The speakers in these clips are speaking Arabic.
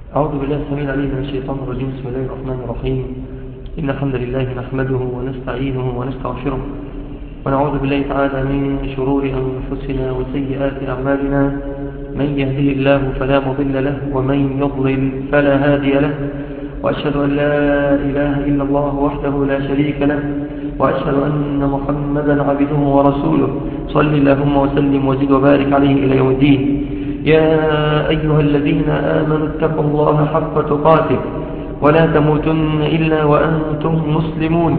أعوذ بالله السميع العليم من الشيطان الرجيم. بسم الله الرحمن الرحيم. إن الحمد لله نحمده ونستعينه ونستغفره ونعوذ بالله تعالى من شرور أنفسنا وسيئات أعمالنا. من يهده الله فلا مضل له ومن يضلل فلا هادي له، وأشهد أن لا إله إلا الله وحده لا شريك له، وأشهد أن محمدا عبده ورسوله. صل اللهم وسلم وزد وبارك عليه إلى يوم الدين. يا أيها الذين آمنوا اتقوا الله حق تقاته ولا تموتن إلا وأنتم مسلمون.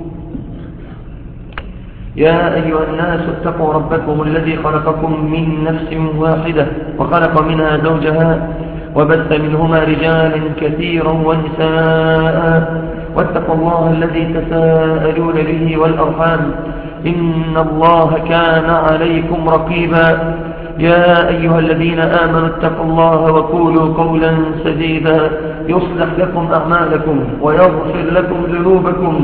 يا أيها الناس اتقوا ربكم الذي خلقكم من نفس واحدة وخلق منها زوجها وبث منهما رجالا كثيرا ونساء، واتقوا الله الذي تساءلون به والأرحام إن الله كان عليكم رقيبا. يا أيها الذين آمنوا اتقوا الله وقولوا قولا سديدا يصلح لكم أعمالكم ويغفر لكم ذنوبكم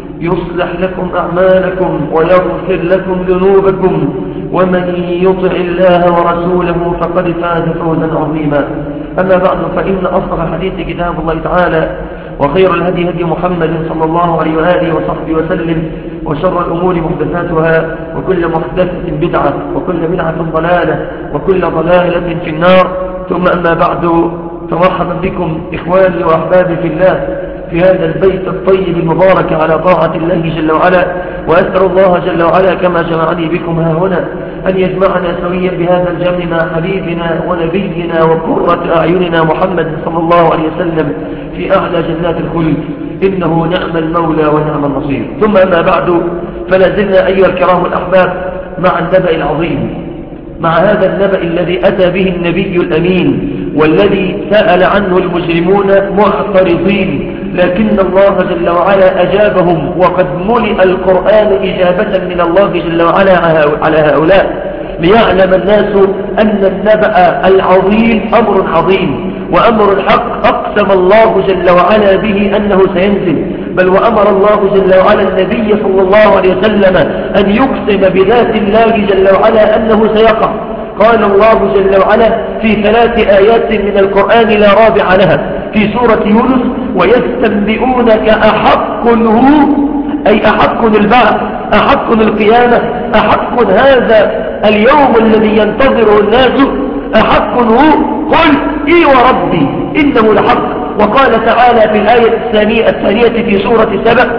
ومن يطع الله ورسوله فقد فاز فوزا عظيما. أما بعد، فإن أصدق الحديث كتاب الله تعالى، وخير الهدي هدي محمد صلى الله عليه وآله وصحبه وسلم، وشر الأمور محدثاتها، وكل محدثة بدعة، وكل بدعة ضلالة، وكل ضلالة في النار. ثم أما بعد، فمرحبا بكم إخواني وأحبابي في الله في هذا البيت الطيب المبارك على طاعة الله جل وعلا. وأسأل الله جل وعلا كما جمعني بكم ها هنا أن يجمعنا سويا بهذا الجمع مع حبيبنا ونبينا وقرة أعيننا محمد صلى الله عليه وسلم في أعلى جنات الخلد، إنه نعم المولى ونعم النصير. ثم أما بعد، فلا زلنا أيها الكرام الأحباب مع النبأ العظيم، مع هذا النبأ الذي أتى به النبي الأمين، والذي سأل عنه المجرمون معترضين، لكن الله جل وعلا أجابهم، وقد ملئ القرآن إجابة من الله جل وعلا على هؤلاء، ليعلم الناس أن النبأ العظيم أمر عظيم وأمر الحق أقسم الله جل وعلا به أنه سينزل، بل وأمر الله جل وعلا النبي صلى الله عليه وسلم أن يقسم بذات الله جل وعلا أنه سيقع. قال الله جل وعلا في 3 آيات من القرآن لا رابع لها في سورة يونس: ويستنبئونك أحق هو، أي أحق البعث، أحق القيامة، أحق هذا اليوم الذي ينتظره الناس، أحق هو؟ قل إي وربي إنه لحق. وقال تعالى في الآية الثانية في سورة سبأ: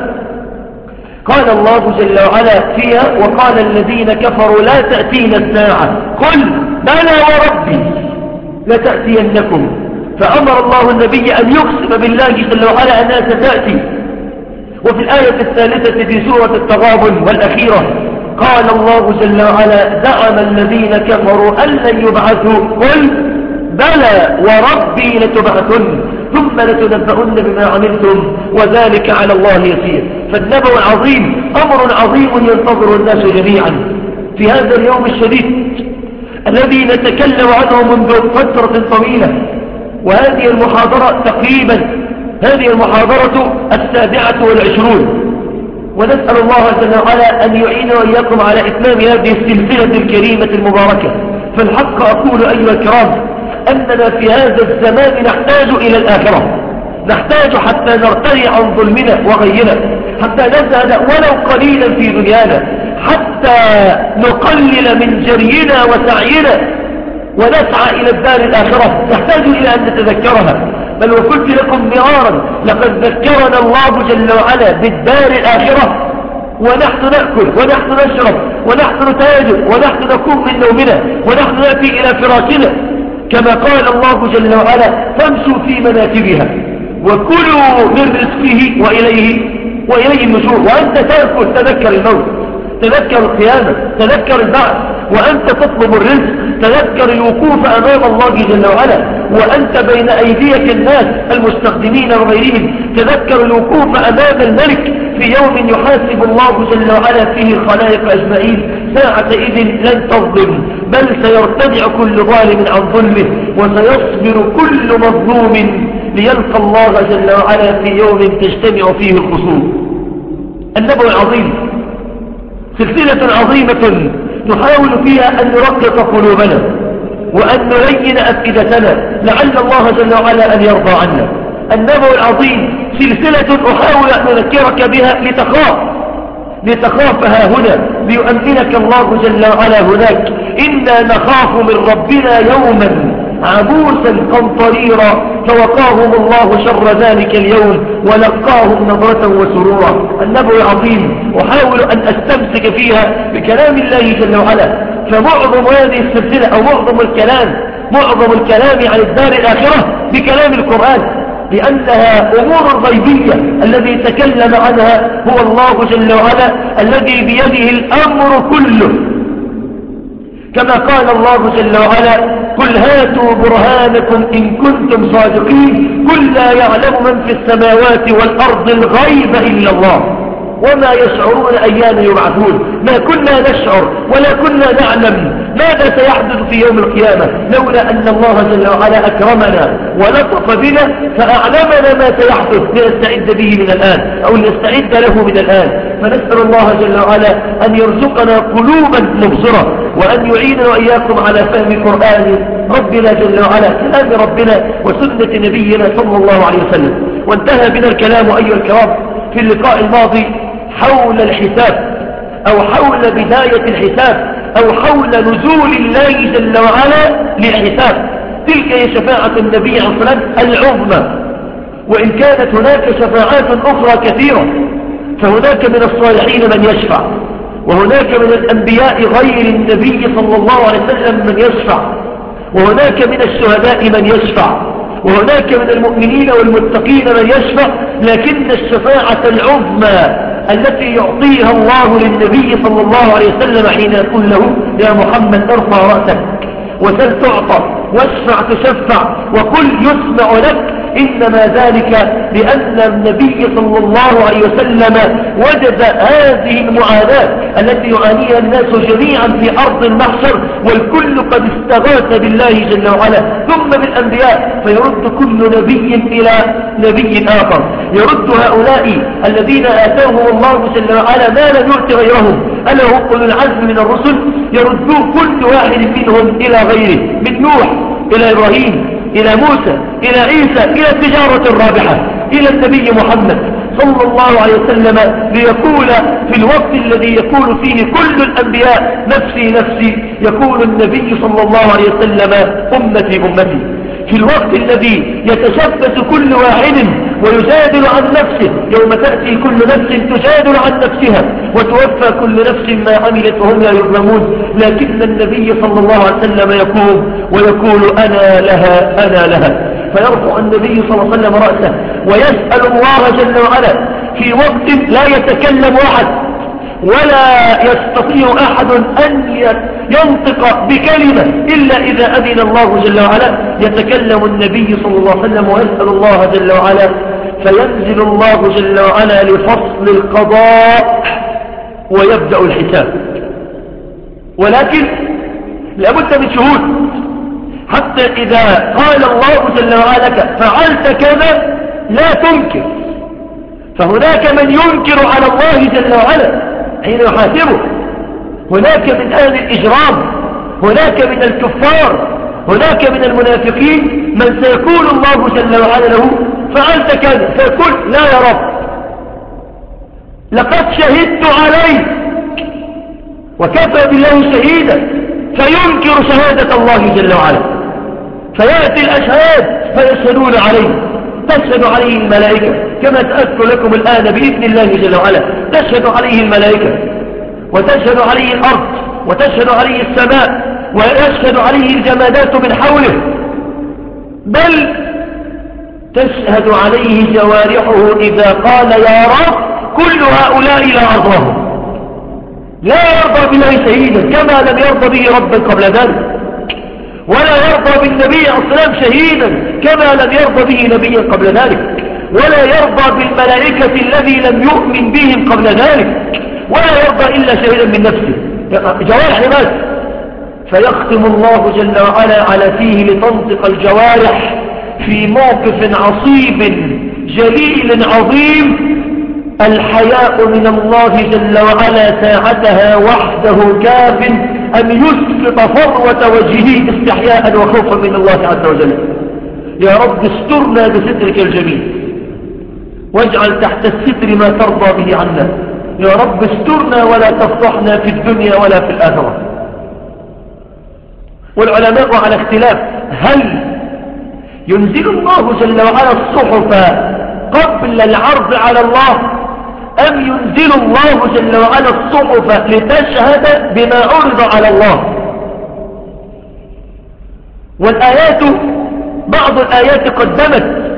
قال الله جل وعلا فيها: وقال الذين كفروا لا تأتينا الساعة، قل بلى وربي لتأتينكم. فأمر الله النبي أن يقسم بالله جل وعلا أنها ستأتي. وفي الآية الثالثة في سورة التغابن والأخيرة قال الله جل وعلا: زعم الذين كفروا أن لن يبعثوا، قل بلى وربي لتبعثن ثم لتنبؤن بما عملتم وذلك على الله يسير. فالنبأ العظيم أمر عظيم ينتظر الناس جميعا في هذا اليوم الشديد الذي نتكلم عنه منذ فترة طويلة. وهذه المحاضرة تقريبا هذه المحاضرة 27، ونسأل الله جل وعلا أن يعين وإياكم على إتمام هذه السلسلة الكريمة المباركة. فالحق أقول أيها الكرام أننا في هذا الزمان نحتاج إلى الآخرة، نحتاج حتى نرتدي عن ظلمنا وغينا، حتى نزهد ولو قليلا في دنيانا، حتى نقلل من جرينا وسعينا ونسعى إلى الدار الآخرة. نحتاج إلى أن نتذكرها، بل وقلت لكم مرارا: لقد ذكرنا الله جل وعلا بالدار الآخرة ونحن نأكل ونحن نشرب ونحن نتاجر ونحن نقوم من نومنا ونحن نأتي إلى فراشنا، كما قال الله جل وعلا: فامشوا في مناكبها وكلوا من رزقه وإليه النشور. وأنت تأكل تذكر الموت، تذكر القيامة، تذكر البعث. وأنت تطلب الرزق تذكر الوقوف أمام الله جل وعلا. وأنت بين أيديك الناس المستخدمين وغيرهم تذكر الوقوف أمام الملك في يوم يحاسب الله جل وعلا فيه الخلائق أجمعين. ساعتئذ لن تظلم، بل سيرتدع كل ظالم عن ظلمه، وسيصبر كل مظلوم ليلقى الله جل وعلا في يوم تجتمع فيه الخصوم. النبأ العظيم سلسلة عظيمة نحاول فيها أن نرقق قلوبنا وأن نلين أفئدتنا لعل الله جل وعلا أن يرضى عنا. النبأ العظيم سلسلة أحاول أن أذكرك بها لتخاف ها هنا، ليؤمنك الله جل وعلا هناك. إنا نخاف من ربنا يوما عبوسا قمطريرا فوقاهم الله شر ذلك اليوم ولقاهم نظرة وسرورا. النبأ العظيم أحاول أن أستمسك فيها بكلام الله جل وعلا. فمعظم هذه السلسلة أو معظم الكلام عن الدار الآخرة بكلام القرآن، لأنها أمور غيبية. الذي تكلم عنها هو الله جل وعلا الذي بيده الأمر كله، كما قال الله جل وعلا: قل هاتوا برهانكم إن كنتم صادقين قل لا يعلم من في السماوات والأرض الغيب إلا الله وما يشعرون أيان يبعثون. ما كنا نشعر ولا كنا نعلم ماذا سيحدث في يوم القيامة لولا أن الله جل وعلا أكرمنا ولطف بنا فأعلمنا ما سيحدث لنستعد به من الآن أو لنستعد له من الآن. فنسأل الله جل وعلا أن يرزقنا قلوبا مبصرة وأن يعيننا وإياكم على فهم قرآن ربنا جل وعلا، كلام ربنا وسنة نبينا صلى الله عليه وسلم. وانتهى بنا الكلام أيها الكرام في اللقاء الماضي حول الحساب أو حول بداية الحساب أو حول نزول الله جل وعلا للحساب. تلك هي شفاعة النبي عليه الصلاة والسلام العظمى، وإن كانت هناك شفاعات أخرى كثيرة. فهناك من الصالحين من يشفع، وهناك من الأنبياء غير النبي صلى الله عليه وسلم من يشفع، وهناك من الشهداء من يشفع، وهناك من المؤمنين والمتقين من يشفع. لكن الشفاعة العظمى التي يعطيها الله للنبي صلى الله عليه وسلم حين يقول له: يا محمد ارفع رأسك وسل تعطى واشفع تشفع وقل يسمع لك، إنما ذلك لأن النبي صلى الله عليه وسلم وجد هذه المعاناة التي يعانيها الناس جميعا في أرض المحشر، والكل قد استغاث بالله جل وعلا ثم بالأنبياء، فيرد كل نبي إلى نبي آخر. يرد هؤلاء الذين آتاهم الله جل وعلا ما لم يؤت غيرهم، ألا هم أولو العزم من الرسل، يردون كل واحد منهم إلى غيره، من نوح إلى إبراهيم إلى موسى إلى عيسى إلى التجارة الرابحة إلى النبي محمد صلى الله عليه وسلم، ليقول في الوقت الذي يقول فيه كل الأنبياء نفسي نفسي، يقول النبي صلى الله عليه وسلم أمتي أمتي. في الوقت الذي يتشبث كل واحد ويجادل عن نفسه، يوم تأتي كل نفس تجادل عن نفسها وتوفى كل نفس ما عملت وهم لا يظلمون، لكن النبي صلى الله عليه وسلم يقوم ويقول أنا لها أنا لها. فيرفع النبي صلى الله عليه وسلم رأسه ويسأل الله جل وعلا في وقت لا يتكلم أحد ولا يستطيع أحد أن ينطق بكلمة إلا إذا أذن الله جل وعلا. يتكلم النبي صلى الله عليه وسلم ويسأل الله جل وعلا، فينزل الله جل وعلا لفصل القضاء ويبدأ الحساب. ولكن لابد من شهود، حتى إذا قال الله جل وعلا لك فعلت كذا لا تنكر. فهناك من ينكر على الله جل وعلا حين يحاسبه، هناك من أهل الإجرام، هناك من الكفار، هناك من المنافقين من سيقول الله جل وعلا له فعلت كذا، فيقول لا يا رب لقد شهدت عليك وكفى بالله شهيدا، فينكر شهادة الله جل وعلا. فيأتي الأشهاد فيشهدون عليه، تشهد عليه الملائكة كما سأذكر لكم الآن بإذن الله جل وعلا. تشهد عليه الملائكة وتشهد عليه الأرض وتشهد عليه السماء ويشهد عليه الجمادات من حوله، بل تشهد عليه جوارحه إذا قال يا رب كل هؤلاء لا أرضاهم. لا يرضى بالله شهيدا كما لم يرضى به ربا قبل ذلك، ولا يرضى بالنبي عليه الصلاة والسلام شهيدا كما لم يرضى به نبيا قبل ذلك، ولا يرضى بالملائكة الذي لم يؤمن بهم قبل ذلك، ولا يرضى إلا شهيدا من نفسه جوارح لماذا. فيختم الله جل وعلا على فيه لتنطق الجوارح في موقف عصيب جليل عظيم: الحياء من الله جل وعلا ساعتها وحده كاف أن يسقط فروة وجهه استحياء وخوفا من الله عز وجل. يا رب استرنا بسترك الجميل واجعل تحت الستر ما ترضى به عنا. يا رب استرنا ولا تفضحنا في الدنيا ولا في الآخرة. والعلماء على اختلاف، هل ينزل الله جل وعلا الصحف قبل العرض على الله، أم ينزل الله جل وعلا الصحف لتشهد بما عرض على الله؟ والآيات بعض الآيات قدمت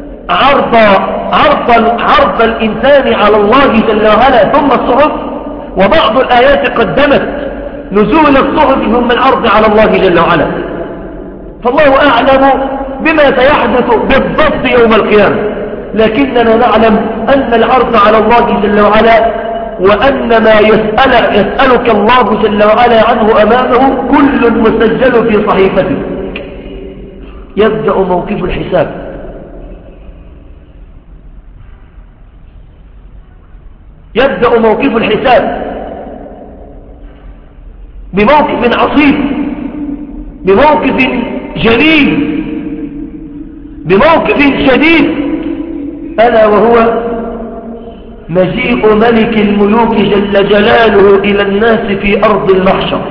عرض الإنسان على الله جل وعلا ثم الصحف، وبعض الآيات قدمت نزول الصحف ثم العرض على الله جل وعلا. فالله أعلم بما سيحدث بالضبط يوم القيامة، لكننا نعلم أن العرض على الله جل وعلا وأن ما يسألك الله جل وعلا عنه أمامه كل مسجل في صحيفته. يبدأ موقف الحساب. يبدأ موقف الحساب بموقف عصيب، بموقف جليل، بموقف شديد، ألا وهو مجيء ملك الملوك جل جلاله إلى الناس في أرض المحشر.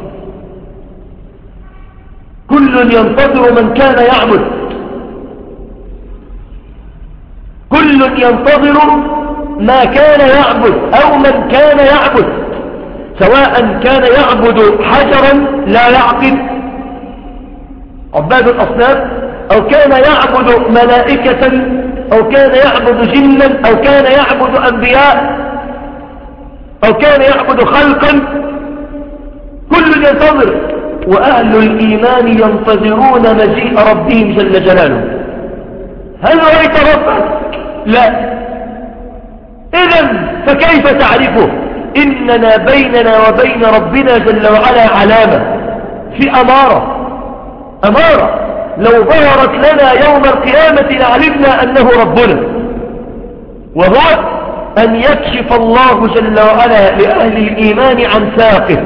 كل ينتظر من كان يعبد، كل ينتظر ما كان يعبد أو من كان يعبد، سواء كان يعبد حجرا لا يعقل عباد الأصنام، أو كان يعبد ملائكة، أو كان يعبد جنا، أو كان يعبد أنبياء، أو كان يعبد خلقا، كل ينتظر. وأهل الإيمان ينتظرون مجيء ربهم جل جلاله. هل رأيت ربك؟ لا. إذن فكيف تعرفه؟ إننا بيننا وبين ربنا جل وعلا علامة، في أمارة لو ظهرت لنا يوم القيامة لعلمنا أنه ربنا، وهو أن يكشف الله جل وعلا لأهل الإيمان عن ساقه.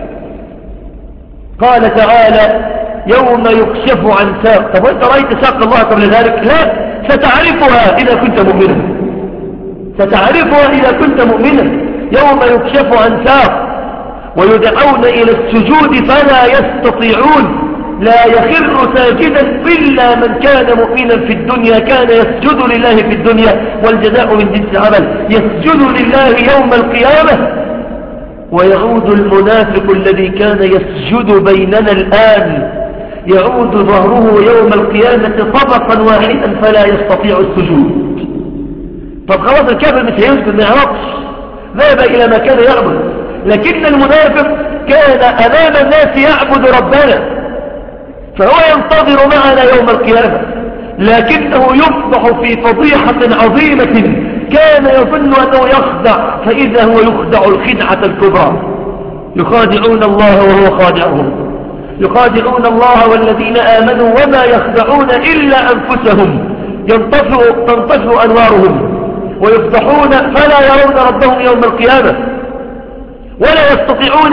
قال تعالى يوم يكشف عن ساق. طب وانت رأيت ساق الله قبل ذلك؟ لا، ستعرفها إذا كنت مؤمنا، ستعرفها إذا كنت مؤمنا. يوم يكشف عن ساق ويدعون إلى السجود فلا يستطيعون. لا يخر ساجدا إلا من كان مؤمنا في الدنيا، كان يسجد لله في الدنيا، والجزاء من جنس العمل. يسجد لله يوم القيامة. ويعود المنافق الذي كان يسجد بيننا الآن، يعود ظهره يوم القيامة طبقا واحدا فلا يستطيع السجود. طب خلاص الكافر مش هيسجد، ما يعرفش، ذهب إلى ما كان يعبد. لكن المنافق كان أمام الناس يعبد ربنا، فهو ينتظر معنا يوم القيامة، لكنه يفضح في فضيحة عظيمة. كان يظن أنه يخدع، فإذا هو يخدع الخدعة الكبرى. يخادعون الله وهو خادعهم، يخادعون الله والذين آمنوا وما يخدعون إلا أنفسهم. تنطفئ أنوارهم ويفضحون فلا يرون ربهم يوم القيامة، ولا يستطيعون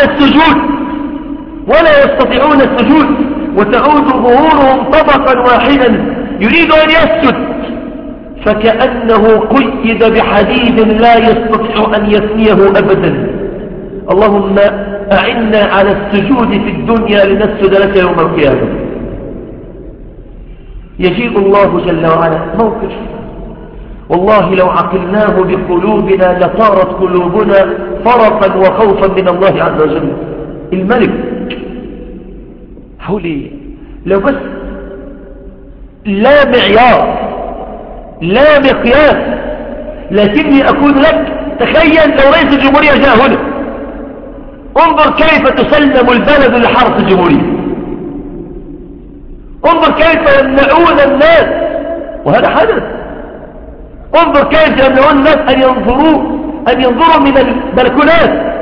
السجود، وتعود ظهورهم طبقا واحدا. يريد أن يسجد فكأنه قيد بحديد لا يستطيع أن يثنيه أبدا. اللهم أعنا على السجود في الدنيا لنسجد لك يوم القيامة. يجيء الله جل وعلا موقف والله لو عقلناه بقلوبنا لصارت قلوبنا فرقا وخوفا من الله عز وجل. الملك حولي لو بس لا معيار لا مقياس، لكني أقول لك تخيل لو رئيس الجمهورية جاء هنا، انظر كيف تسلم البلد لحرس الجمهورية، انظر كيف يمنعون الناس، وهذا حدث. انظر كيف يمنعون الناس أن ينظروا من البلكونات.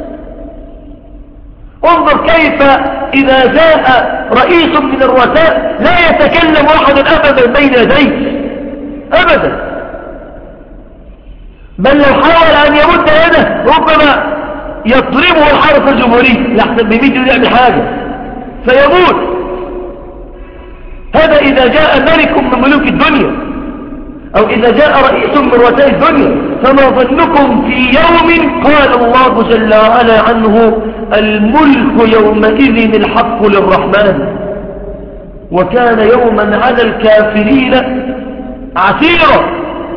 انظر كيف إذا جاء رئيس من الرؤساء لا يتكلم أحد أبدا بين يديه أبدا، بل لو حاول أن يمد يده ربما يضربه الحرس الجمهوري لحسن بميته يعمل حاجة فيموت. هذا إذا جاء ملك من ملوك الدنيا، أو إذا جاء رئيس من رؤساء الدنيا، فما ظنكم في يوم قال الله جل وعلا عنه الملك يومئذ الحق للرحمن وكان يوما على الكافرين عسيرا.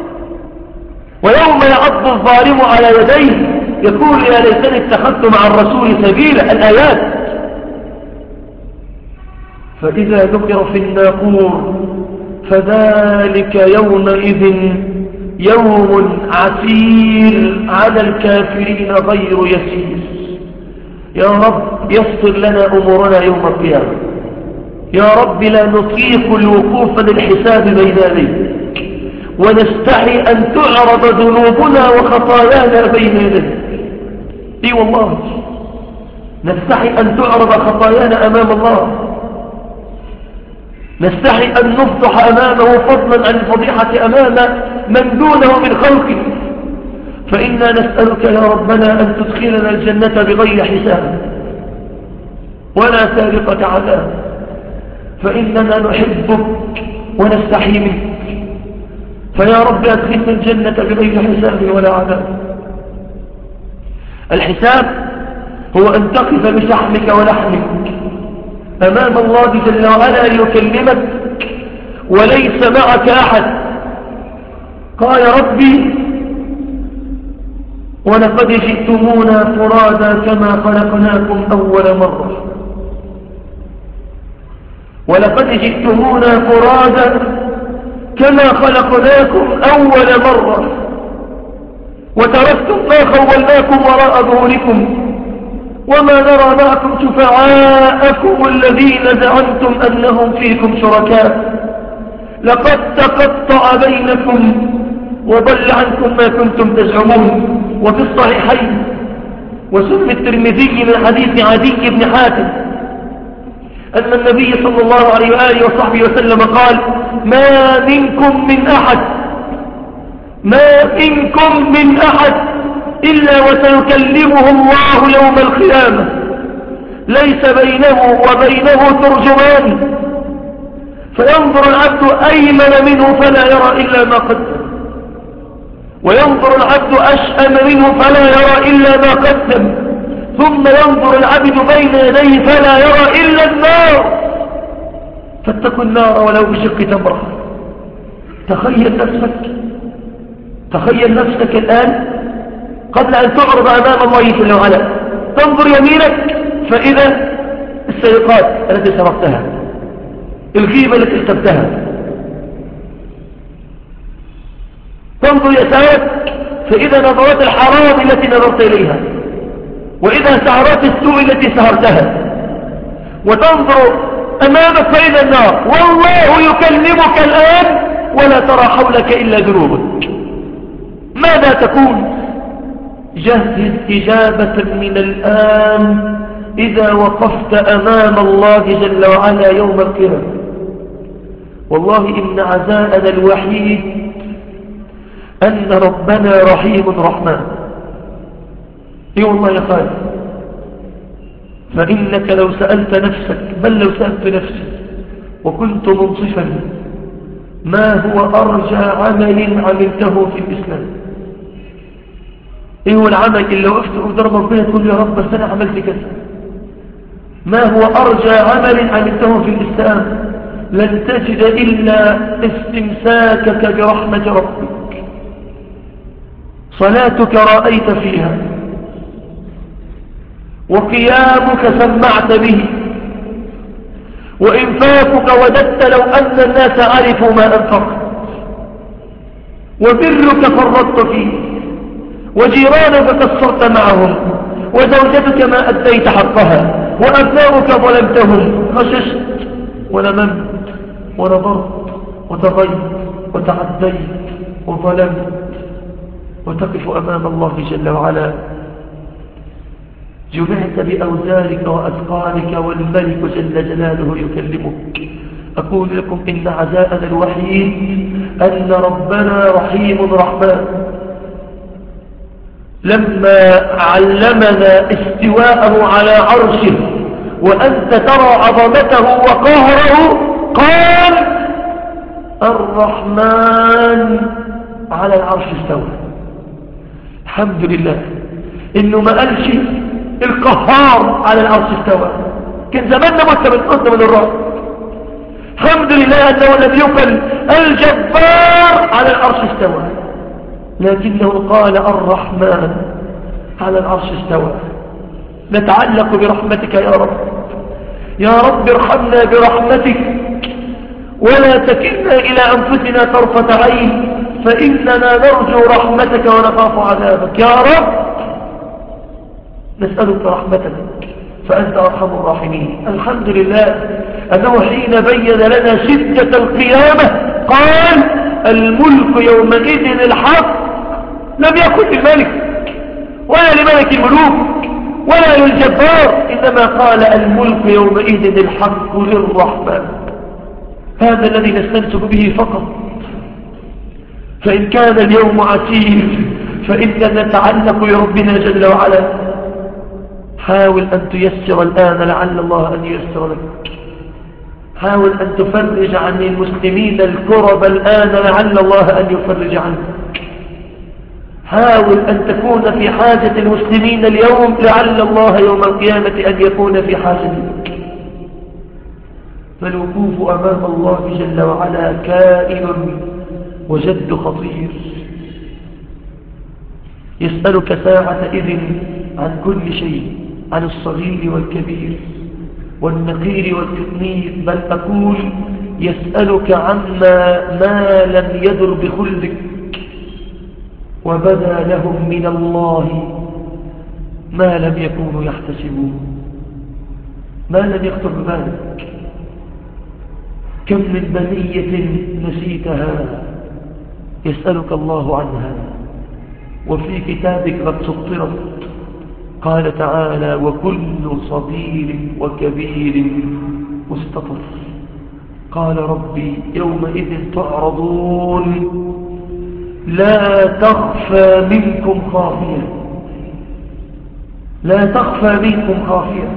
ويوم يعض الظالم على يديه يقول يا ليتني اتخذت مع الرسول سبيلا. الآيات. فإذا ذكر في الناقور فذلك يومئذ يوم عسير على الكافرين غير يسير. يا رب يسر لنا أمورنا يوم القيامة. يا رب لا نطيق الوقوف للحساب بين يديك، ونستحي أن تعرض ذنوبنا وخطايانا بين يديك. اي والله نستحي أن تعرض خطايانا أمام الله، نستحي أن نفضح أمامه فضلا عن الفضيحة أمام من دونه من خلقه. فإنا نسألك يا ربنا أن تدخلنا الجنة بغير حساب ولا سابقة عذاب، فإننا نحبك ونستحي منك. فيا رب أدخلنا الجنة بغير حساب ولا عذاب. الحساب هو أن تقف بشحمك ولحمك أمام الله جل وعلا ليكلمك وليس معك أحد. قال ربي ولقد جئتمونا فرادا كما خلقناكم أول مرة. ولقد جئتمونا فرادا كما خلقناكم أول مرة وتركتم ما خولناكم وراء ظهوركم وما نرى معكم شفعاءكم الذين زعمتم أنهم فيكم شركاء لقد تقطع بينكم وضل عنكم ما كنتم تزعمون. وفي الصحيحين وسنن الترمذي من حديث عدي بن حاتم أن النبي صلى الله عليه وآله وصحبه وسلم قال ما منكم من أحد إلا وسيكلمه الله يوم القيامة ليس بينه وبينه ترجمان، فينظر العبد أيمن منه فلا يرى إلا ما قدم، وينظر العبد أشأم منه فلا يرى إلا ما قدم، ثم ينظر العبد بين يديه فلا يرى إلا النار. فاتقوا النار ولو بشق تمرة. تخيل نفسك الآن قبل أن تعرض أمام الله جل وعلا، تنظر يمينك فإذا السرقات التي سرقتها، الغيبة التي ارتبتها، تنظر يسارك فإذا نظرات الحرام التي نظرت إليها، وإذا سهرات السوء التي سهرتها، وتنظر أمامك فإذا النار، والله يكلمك الآن ولا ترى حولك إلا ذنوبك. ماذا تكون؟ جهز إجابة من الآن إذا وقفت أمام الله جل وعلا يوم القيامة. والله إن عزاءنا الوحيد أن ربنا رحيم رحمن. اي والله يا خالد، فإنك لو سألت نفسك، بل لو سألت نفسك وكنت منصفا ما هو أرجى عمل عملته في الإسلام؟ ايه هو العمل اللي وقفت قدام ربنا تقول يا رب بس أنا عملت كذا؟ ما هو أرجى عمل عملته في الإسلام؟ لن تجد إلا استمساكك برحمة ربك. صلاتك رأيت فيها، وقيامك سمعت به، وإنفاقك وددت لو أن الناس عرفوا ما أنفقت، وبرك فرطت فيه، وجيرانك قصرت معهم، وزوجتك ما أديت حقها، وأبناؤك ظلمتهم، غششت ونممت ونظرت وتغيت وتعديت وظلمت، وتقف أمام الله جل وعلا جمعت بأوزارك وأثقالك والملك جل جلاله يكلمك. أقول لكم إن عزاءنا الوحيد أن ربنا رحيم رحمن. لما علمنا استواءه على عرشه وأنت ترى عظمته وقهره قال الرحمن على العرش استوى. الحمد لله إنه ما قالش القهار على العرش استوى، كان زماننا مت من الرعب. الحمد لله أنه لم يقل الجبار على العرش استوى، لكنه قال الرحمن على العرش استوى. نتعلق برحمتك يا رب، يا رب ارحمنا برحمتك ولا تكلنا إلى أنفسنا طرفة عين، فإننا نرجو رحمتك ونخاف عذابك. يا رب نسألك رحمتك فأنت أرحم الراحمين. الحمد لله أنه حين بين لنا شدة القيامة قال الملك يومئذ الحق، لم يكن للملك ولا لملك الملوك ولا للجبار، إنما قال الملك يومئذ الحق للرحمن. هذا الذي نستمسك به فقط. فإن كان اليوم عسير فإننا نتعلق بربنا جل وعلا. حاول أن تيسر الآن لعل الله أن ييسر لك. حاول أن تفرج عن المسلمين الكرب الآن لعل الله أن يفرج عنك. حاول أن تكون في حاجة المسلمين اليوم لعل الله يوم القيامة أن يكون في حاجتك. فالوقوف أمام الله جل وعلا كائن وجد خطير. يسألك ساعة إذن عن كل شيء، عن الصغير والكبير والنقير والكثير، بل أقول يسألك عما ما لم يدر بخلدك وبدا لهم من الله ما لم يكونوا يحتسبون، ما لم يخطر ببالك. كم من بنية نسيتها يسألك الله عنها وفي كتابك قد سطرت. قال تعالى وكل صغير وكبير مستطر. قال ربي يومئذ تعرضون لا تخفى منكم خافية، لا تخفى منكم خافية.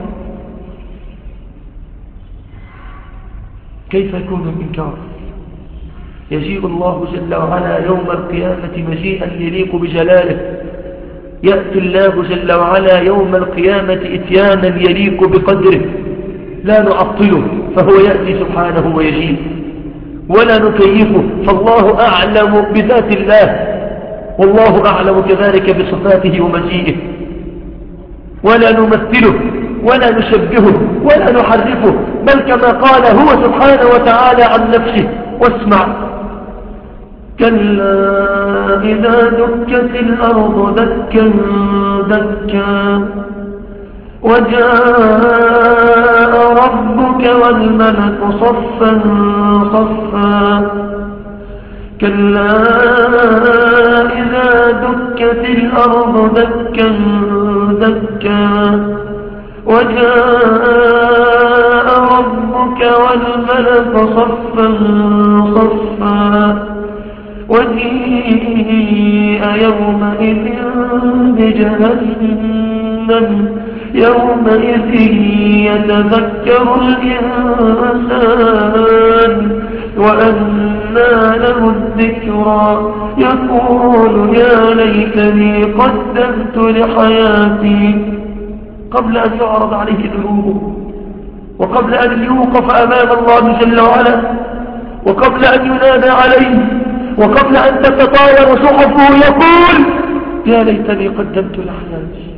كيف يكون الإنكار؟ يجيء الله جل وعلا يوم القيامة مجيئا يليق بجلاله. يأتي الله جل وعلا يوم القيامة إتيانا يليق بقدره، لا نعطله فهو يأتي سبحانه ويجيء، ولا نكيفه فالله أعلم بذات الله والله أعلم كذلك بصفاته ومجيئه. ولا نمثله ولا نشبهه ولا نحرفه، بل كما قال هو سبحانه وتعالى عن نفسه. واسمع: كلا إذا دكت الأرض دكا دكا وجاء ربك والملك صفا صفا. كلا إذا دكت الأرض دكا دكا وجاء ربك والملك صفا صفا وجيء يومئذ بجهنم يومئذ يتذكر الإنسان وأنى له الذكرى يقول يا ليتني قدمت لحياتي. قبل أن يعرض عليه ذنوبه وقبل أن يوقف أمام الله جل وعلا وقبل أن ينادى عليه وقبل أن تتطاير صحفه يقول يا ليتني قدمت لحياتي.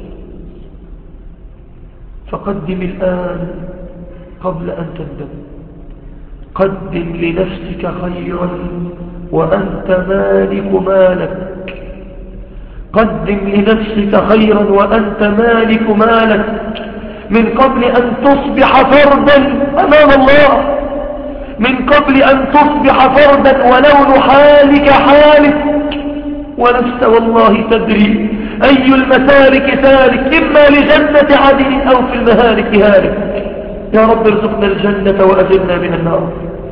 فقدم الآن قبل أن تندم. قدم لنفسك خيرا وأنت مالك مالك. قدم لنفسك خيرا وأنت مالك مالك من قبل أن تصبح فردا أمام الله، من قبل أن تصبح فردا ولون حالك حالك. ولست والله تدري أي المسالك سالك، إما لجنة عدن أو في المهالك هالك. يا رب ارزقنا الجنة وأجرنا من النار.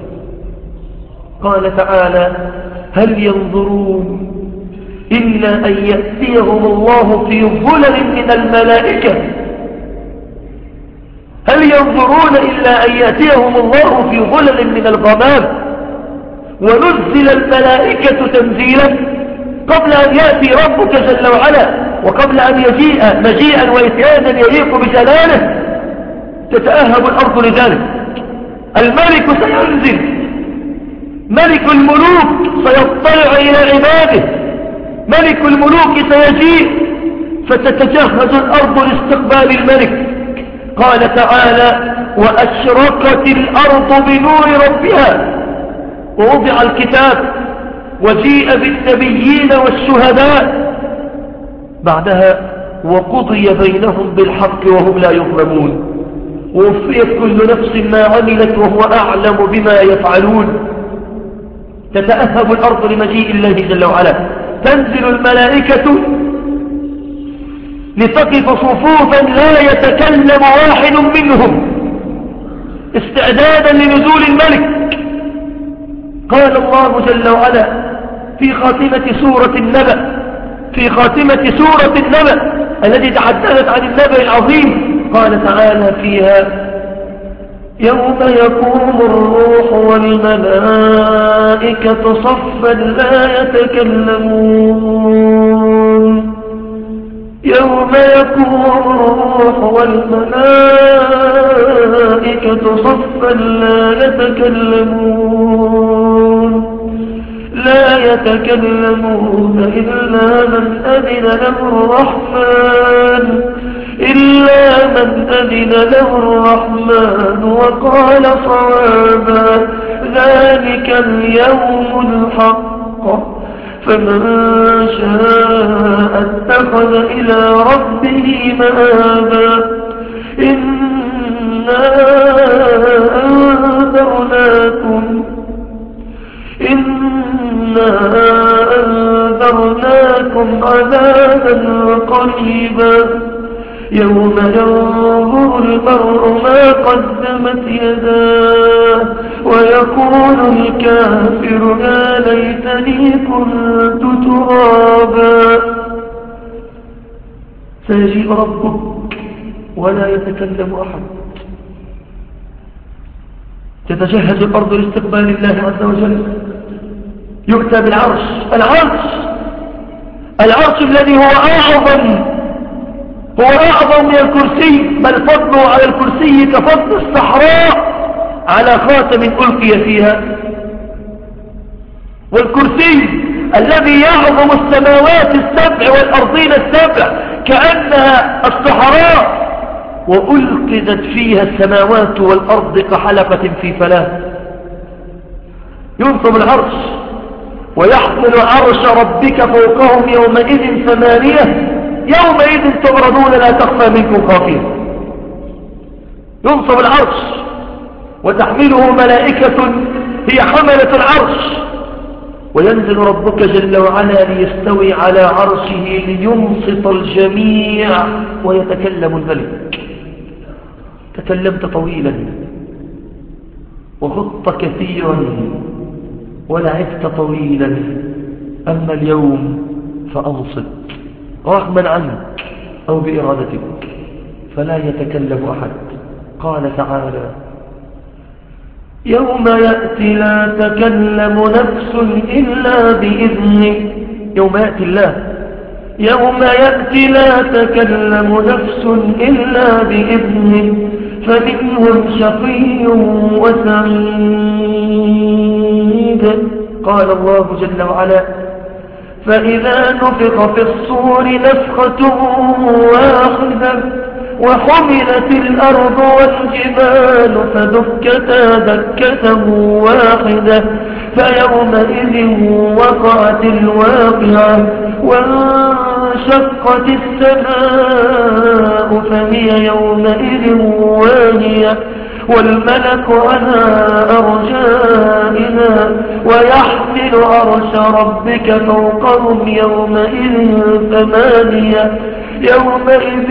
قال تعالى هل ينظرون إلا أن يأتيهم الله في ظلل من الملائكة. هل ينظرون إلا أن يأتيهم الله في ظلل من الغمام ونزل الملائكة تنزيلا قبل أن يأتي ربك جل وعلا وقبل أن يجيء مجيئا وإتيانا يليق بجلاله تتأهب الأرض لذلك. الملك سينزل، ملك الملوك سيطلع إلى عباده، ملك الملوك سيجيء فتتجهز الأرض لاستقبال الملك. قال تعالى وأشرقت الأرض بنور ربها ووضع الكتاب وجيء بالنبيين والشهداء بعدها وقضي بينهم بالحق وهم لا يظلمون ووفيت كل نفس ما عملت وهو أعلم بما يفعلون. تتأهب الأرض لمجيء الله جل وعلا، تنزل الملائكة لتقف صفوفا لا يتكلم واحد منهم استعدادا لنزول الملك. قال الله جل وعلا في خاتمة سورة النبأ، في خاتمة سورة النبأ التي تحدثت عن النبأ العظيم، قال تعالى فيها يوم يقوم الروح والملائكة صفا لا يتكلمون، يوم يقوم الروح والملائكة صفا لا يتكلمون إلا من أذن له الرحمن وقال صوابا. ذلك اليوم الحق فمن شاء اتخذ إلى ربه مآبا. إنا أنذرناكم عذابا قريبا يوم ينظر المرء ما قدمت يداه ويقول الكافر يا ليتني كنت ترابا. سيجيء ربك ولا يتكلم أحد، تتجهز الأرض لاستقبال الله عز وجل. يؤتى بالعرش، العرش الذي هو أعظم من الكرسي، بل فضله على الكرسي كفضل الصحراء على خاتم ألقي فيها. والكرسي الذي يعظم السماوات السبع والأرضين السبع كأنها الصحراء وألقدت فيها السماوات والأرض كحلقة في فلاة. ينصب العرش ويحمل عرش ربك فوقهم يومئذ ثمانية، يومئذ تبردون لا تخفى منكم خافية. ينصب العرش وتحمله ملائكة هي حملة العرش، وينزل ربك جل وعلا ليستوي على عرشه لينصت الجميع ويتكلم الملك. تكلمت طويلا وخضت كثيرا ولعبت طويلا، أما اليوم فأنصت رغما عنك أو بإرادتك فلا يتكلم أحد. قال تعالى يوم يأتي لا تكلم نفس إلا بإذنه. يوم يأتي الله، يوم يأتي لا تكلم نفس إلا بإذنه فمنهم شقي وسعيد. قال الله جل وعلا فإذا نفخ في الصور نفخة واحدة وحملت الأرض والجبال فدكتا دكة واحدة فيومئذ وقعت الواقعة وانشقت السماء فهي يومئذ واهية والملك على أرجائها ويحمل عرش ربك فوقهم يومئذ ثمانية يومئذ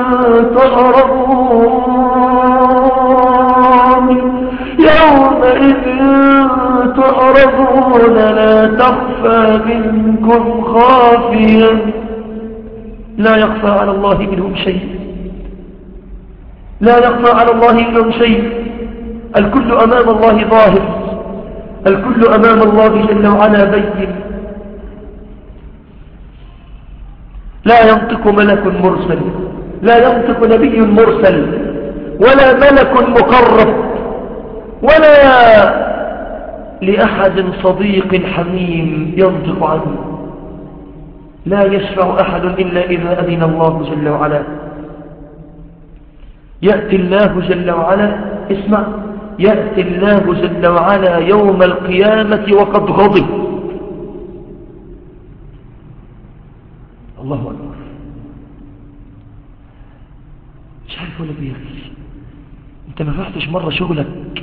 تعرضون لا تخفى منكم خافية. لا يخفى على الله منهم شيء. لا يخفى على الله منهم شيء، الكل أمام الله ظاهر، الكل أمام الله جل وعلا بين. لا ينطق ملك مرسل، لا ينطق نبي مرسل، ولا ملك مقرب، ولا لأحد صديق حميم ينطق عنه. لا يشفع أحد إلا إذا أذن الله جل وعلا. يأتي الله جل وعلا، اسمع، يأتي الله جل وعلا يوم القيامة وقد غضب. الله أكبر. مش عارف ولا بيخي، انت ما فتحتش مرة شغلك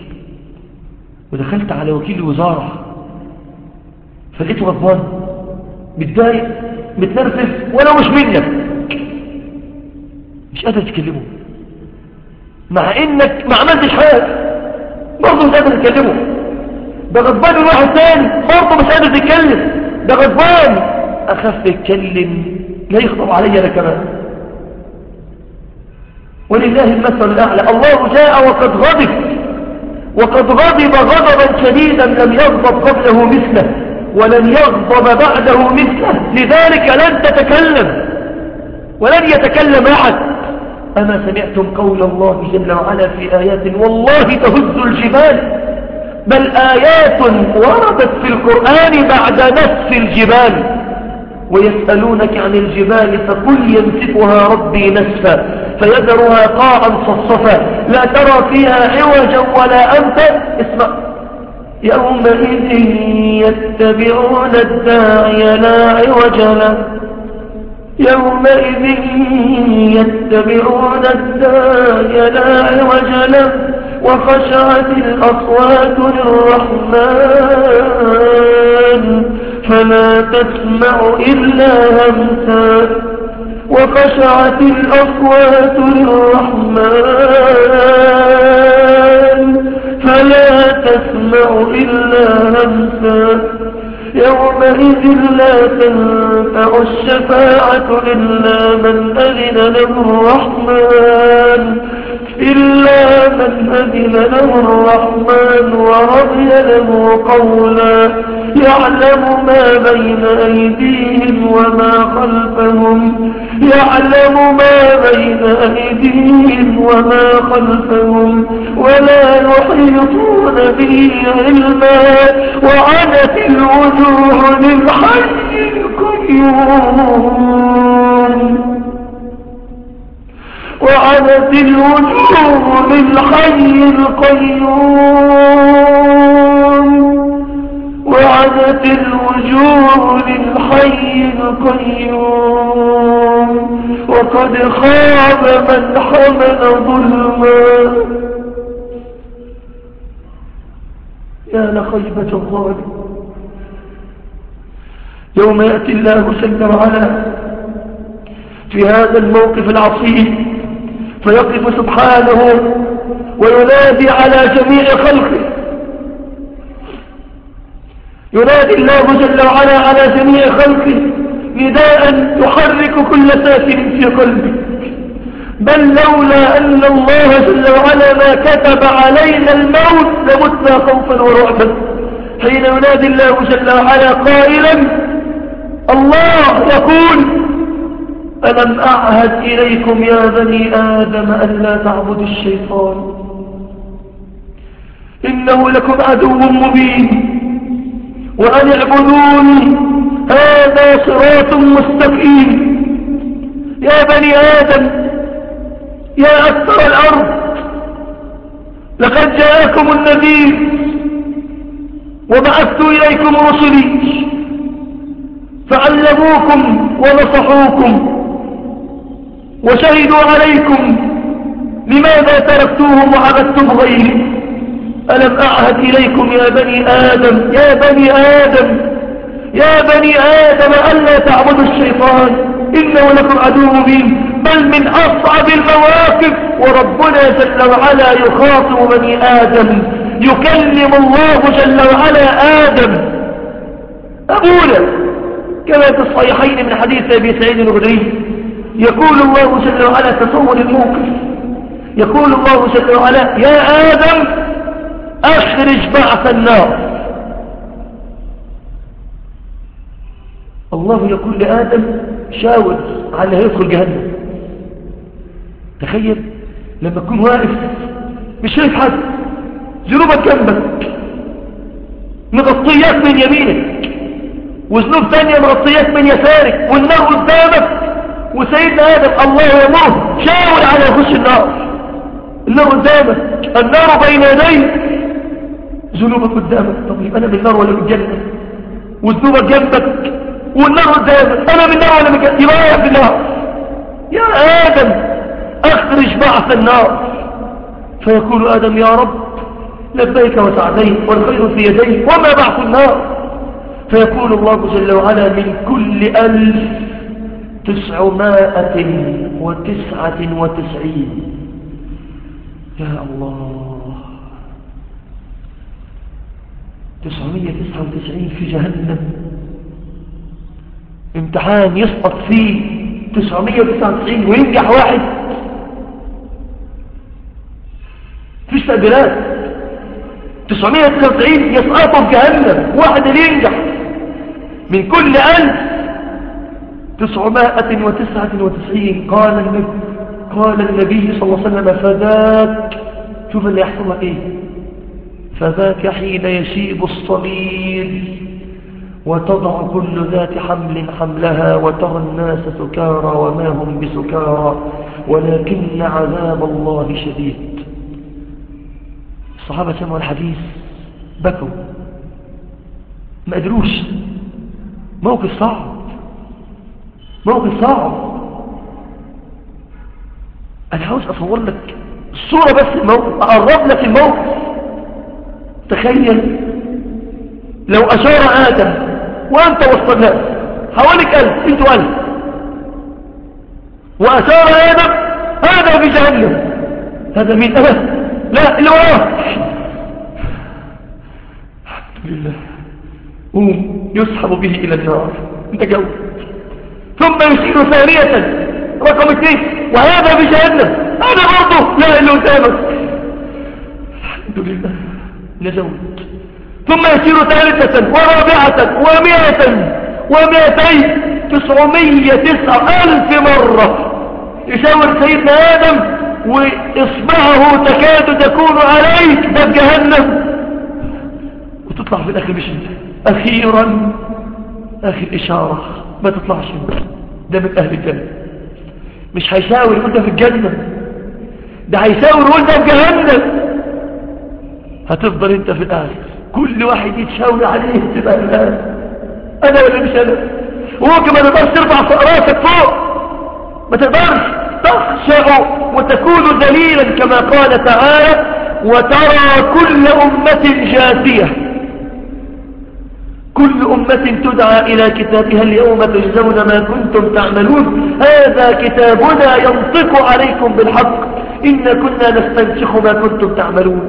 ودخلت على وكيل الوزارة فلقيته غضبان متضايق متنرفز ولو مش منك، مش قادر تكلمه مع انك ما عملتش حاجة، برضه مش قادر تكلمه. ده غضبان من واحد تاني برضه مش قادر تتكلم، ده غضبان اخف يتكلم لا يغضب علي انا كمان. ولله المثل الاعلى. الله جاء وقد غضب، وقد غضب غضبا شديدا لم يغضب قبله مثله ولن يغضب بعده مثله، لذلك لن تتكلم ولن يتكلم احد. أما سمعتم قول الله جل وعلا في آيات والله تهز الجبال، بل آيات وردت في القرآن بعد نسف الجبال. ويسألونك عن الجبال فقل ينسفها ربي نسفا فيذرها قاعا صفصفا لا ترى فيها عوجا ولا أمتا. اسمع، يومئذ يتبعون الداعي لا عوج له، يومئذ يتبعون الداعي لا عوج له وخشعت الأصوات للرحمن فلا تسمع إلا همسا، وخشعت الأصوات للرحمن فلا تسمع إلا همسا. يومئذ لا تنفع الشفاعة إلا من أذن له الرحمن، إلا من أذن له الرحمن ورضي له قولا، يعلم ما بين أيديهم وما خلفهم، يعلم ما بين أيديهم وما خلفهم ولا يحيطون به علما، وعنت الوجوه للحي القيوم، وعنت الوجوه للحي القيوم، وعنت الوجوه للحي القيوم، وقد خاب من حمل ظلما. يا لخيبة الظالم. يوم يأتي الله جل وعلا في هذا الموقف العصيب فيقف سبحانه وينادي على جميع خلقه، ينادي الله جل وعلا على جميع خلقه نداء يحرك كل ساكن في قلبه. بل لولا أن الله جل وعلا ما كتب علينا الموت لمتنا خوفا ورعبا. حين ينادي الله جل وعلا قائلا الله يقول ألم أعهد إليكم يا بني آدم أن لا تعبدوا الشيطان إنه لكم عدو مبين وأن اعبدوني هذا صراط مستقيم. يا بني آدم يا أكثر الأرض لقد جاءكم النذير وبعثت إليكم رسلي فعلموكم ونصحوكم وشهدوا عليكم لماذا تركتوهم وعبدتم غيري. ألم أعهد إليكم يا بني آدم يا بني آدم يا بني آدم ألا تعبدوا الشيطان إنه لكم عدو مبين. بل من أصعب المواقف وربنا جل وعلا يخاطب بني آدم، يكلم الله جل وعلا آدم أبونا كما في الصحيحين من حديث أبي سعيد الخدري. يقول الله جل وعلا تصور الموقف، يقول الله جل وعلا يا آدم أخرج بعث النار. الله يقول لآدم شاور على هيدخل جهنم. تخيل لما تكون واقف مش شايف حد، ذنوبك جنبك مغطياك من يمينك وذنوب ثانية مغطياك من يسارك والنار قدامك، وسيدنا آدم الله يمر شاور على يخش النار. النار قدامك، النار بين يديك، ذنوبك قدامك. طب يبقى أنا من النار ولا من الجنة؟ وذنوبك جنبك والنار قدامك، أنا من النار ولا من الجنة؟ يبقى أنا في النار. يا آدم أخرج بعث النار. فيقول آدم يا رب لبيك وسعديك والخير في يديك وما بعث النار. فيقول الله جل وعلا من كل 1999 يا الله 999 في جهنم، امتحان يسقط فيه 999 وينجح واحد، فيش تقديرات. 999 يسقطوا في جهنم، واحد اللي ينجح من كل 1999. قال النبي صلى الله عليه وسلم فذاك، شوف اللي يحصل لك ايه، فذاك حين يشيب الصغير وتضع كل ذات حمل حملها وترى الناس سكارى وما هم بسكارى ولكن عذاب الله شديد. الصحابة سمعوا الحديث بكوا، ما قدروش. موقف صعب، موقف صعب. أنا عاوز أصور لك الصورة بس، الموقف أقرب لك الموقف. تخيل لو أشار آدم وأنت وسط الناس حواليك 1000، أنتوا 1000، وأشار آدم هذا في جهنم، هذا مين؟ أنا لا اللي وراه. الحمد لله. يسحب به إلى النار، انت جاوب. ثم يشير ثانية رقم 2 وهذا في جهنم، هذا برضه لا اللي قدامك. الحمد لله نجوت. ثم يشير ثالثة ورابعة و100 و200 909,000 مرة يشاور سيدنا آدم وإصبعه تكاد تكون عليك باب جهنم، وتطلع في الآخر مش انت. أخيرا آخر إشارة ما تطلعش انت، ده من أهل الجنة. مش هيشاور وانت في الجنة، ده هيشاور وانت في جهنم. هتفضل انت في الآخر، كل واحد يتشاور عليه تبقى الآن أنا ولا مش أنا. وممكن ما تقدرش ترفع راسك فوق، ما تقدرش، تخشع وتكون ذليلا كما قال تعالى وترى كل أمة جاثية، كل أمة تدعى إلى كتابها اليوم تجزون ما كنتم تعملون هذا كتابنا ينطق عليكم بالحق إن كنا نستنسخ ما كنتم تعملون.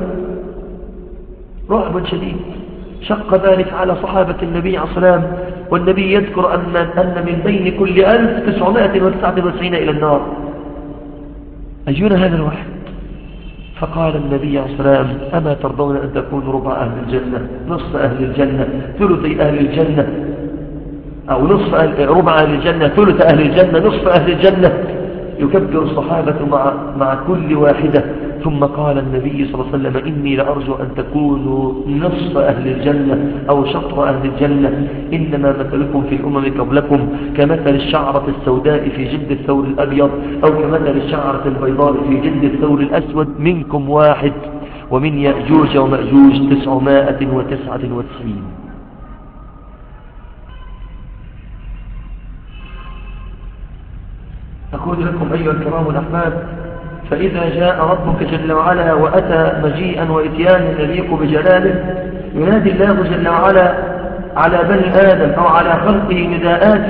رعب شديد شق ذلك على صحابة النبي عليه الصلاة والسلام، والنبي يذكر أن من بين كل 1999 إلى النار. أينا هذا الواحد؟ فقال النبي عليه الصلاة والسلام أما ترضون أن تكونوا ربع أهل الجنة، نصف أهل الجنة، ثلثي أهل الجنة، أو ربع أهل الجنة، ثلث أهل الجنة، نصف أهل الجنة. يكبر الصحابة مع كل واحدة. ثم قال النبي صلى الله عليه وسلم إني لأرجو أن تكونوا نصف أهل الجنة أو شطر أهل الجنة، إنما مثلكم في الأمم قبلكم كمثل الشعرة السوداء في جلد الثور الأبيض أو كمثل الشعرة البيضاء في جلد الثور الأسود، منكم واحد ومن يأجوج ومأجوج 999. أقول لكم أيها الكرام الأحباب، فإذا جاء ربك جل وعلا وأتى مجيئا وإتيانا يليق بجلاله، ينادي الله جل وعلا على بني آدم أو على خلقه نداءات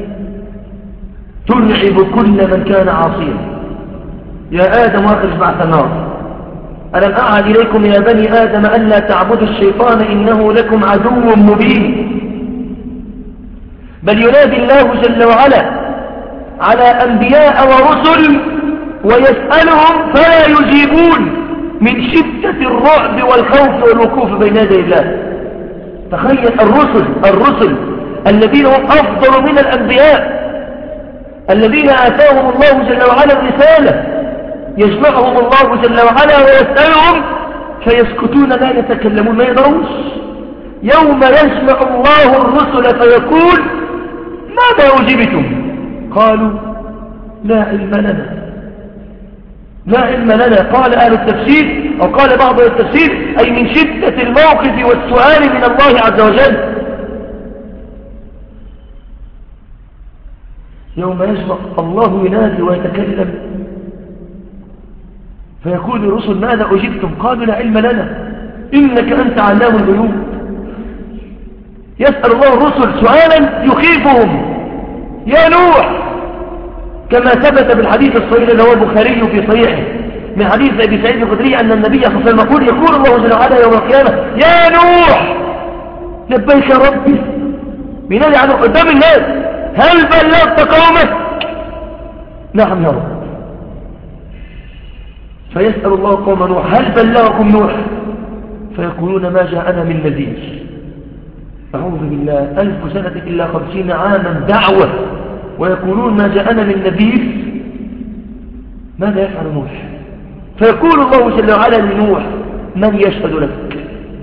ترعب كل من كان عاصيا. يا آدم أخرج بعث النار، ألم أعهد إليكم يا بني آدم ألا تعبدوا الشيطان إنه لكم عدو مبين. بل ينادي الله جل وعلا على أنبياء ورسل ويسألهم فلا يجيبون من شدة الرعب والخوف والوقوف بين يدي الله. تخيل الرسل الذين هم أفضل من الأنبياء، الذين آتاهم الله جل وعلا الرسالة، يجمعهم الله جل وعلا ويسألهم فيسكتون لا يتكلمون ما يدروش. يوم يجمع الله الرسل فيقول ماذا أجبتم؟ قالوا لا علم لنا. لا علم لنا. قال أهل التفسير أو قال بعض التفسير أي من شدة الموقف والسؤال من الله عز وجل. يوم يجمع الله ينادي ويتكلم فيقول الرسل ماذا أجبتم؟ قالوا لا علم لنا إنك أنت علام الغيوب. يسأل الله الرسل سؤالا يخيفهم. يا نوح، كما ثبت بالحديث الصحيح الذي هو البخاري في صحيحه من حديث أبي سعيد الخدري أن النبي صلى الله عليه وسلم يقول الله جل وعلا يوم القيامة يا نوح لبيك يا ربي، بينادي عنه قدام الناس هل بلغت قومك؟ نعم يا رب. فيسأل الله قوم نوح هل بلغكم نوح؟ فيقولون ما جاءنا من نذير. أعوذ بالله 1000 سنة إلا 50 عاما دعوة ويقولون ما جاءنا من نذير. ماذا يفعل نوح؟ فيقول الله جل وعلا لنوح من يشهد لك؟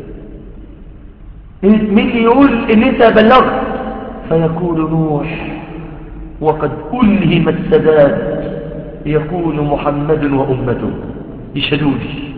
من يقول إن أنت بلغت؟ فيقول نوح وقد ألهم السداد يقول محمد وأمته يشهدوا لي.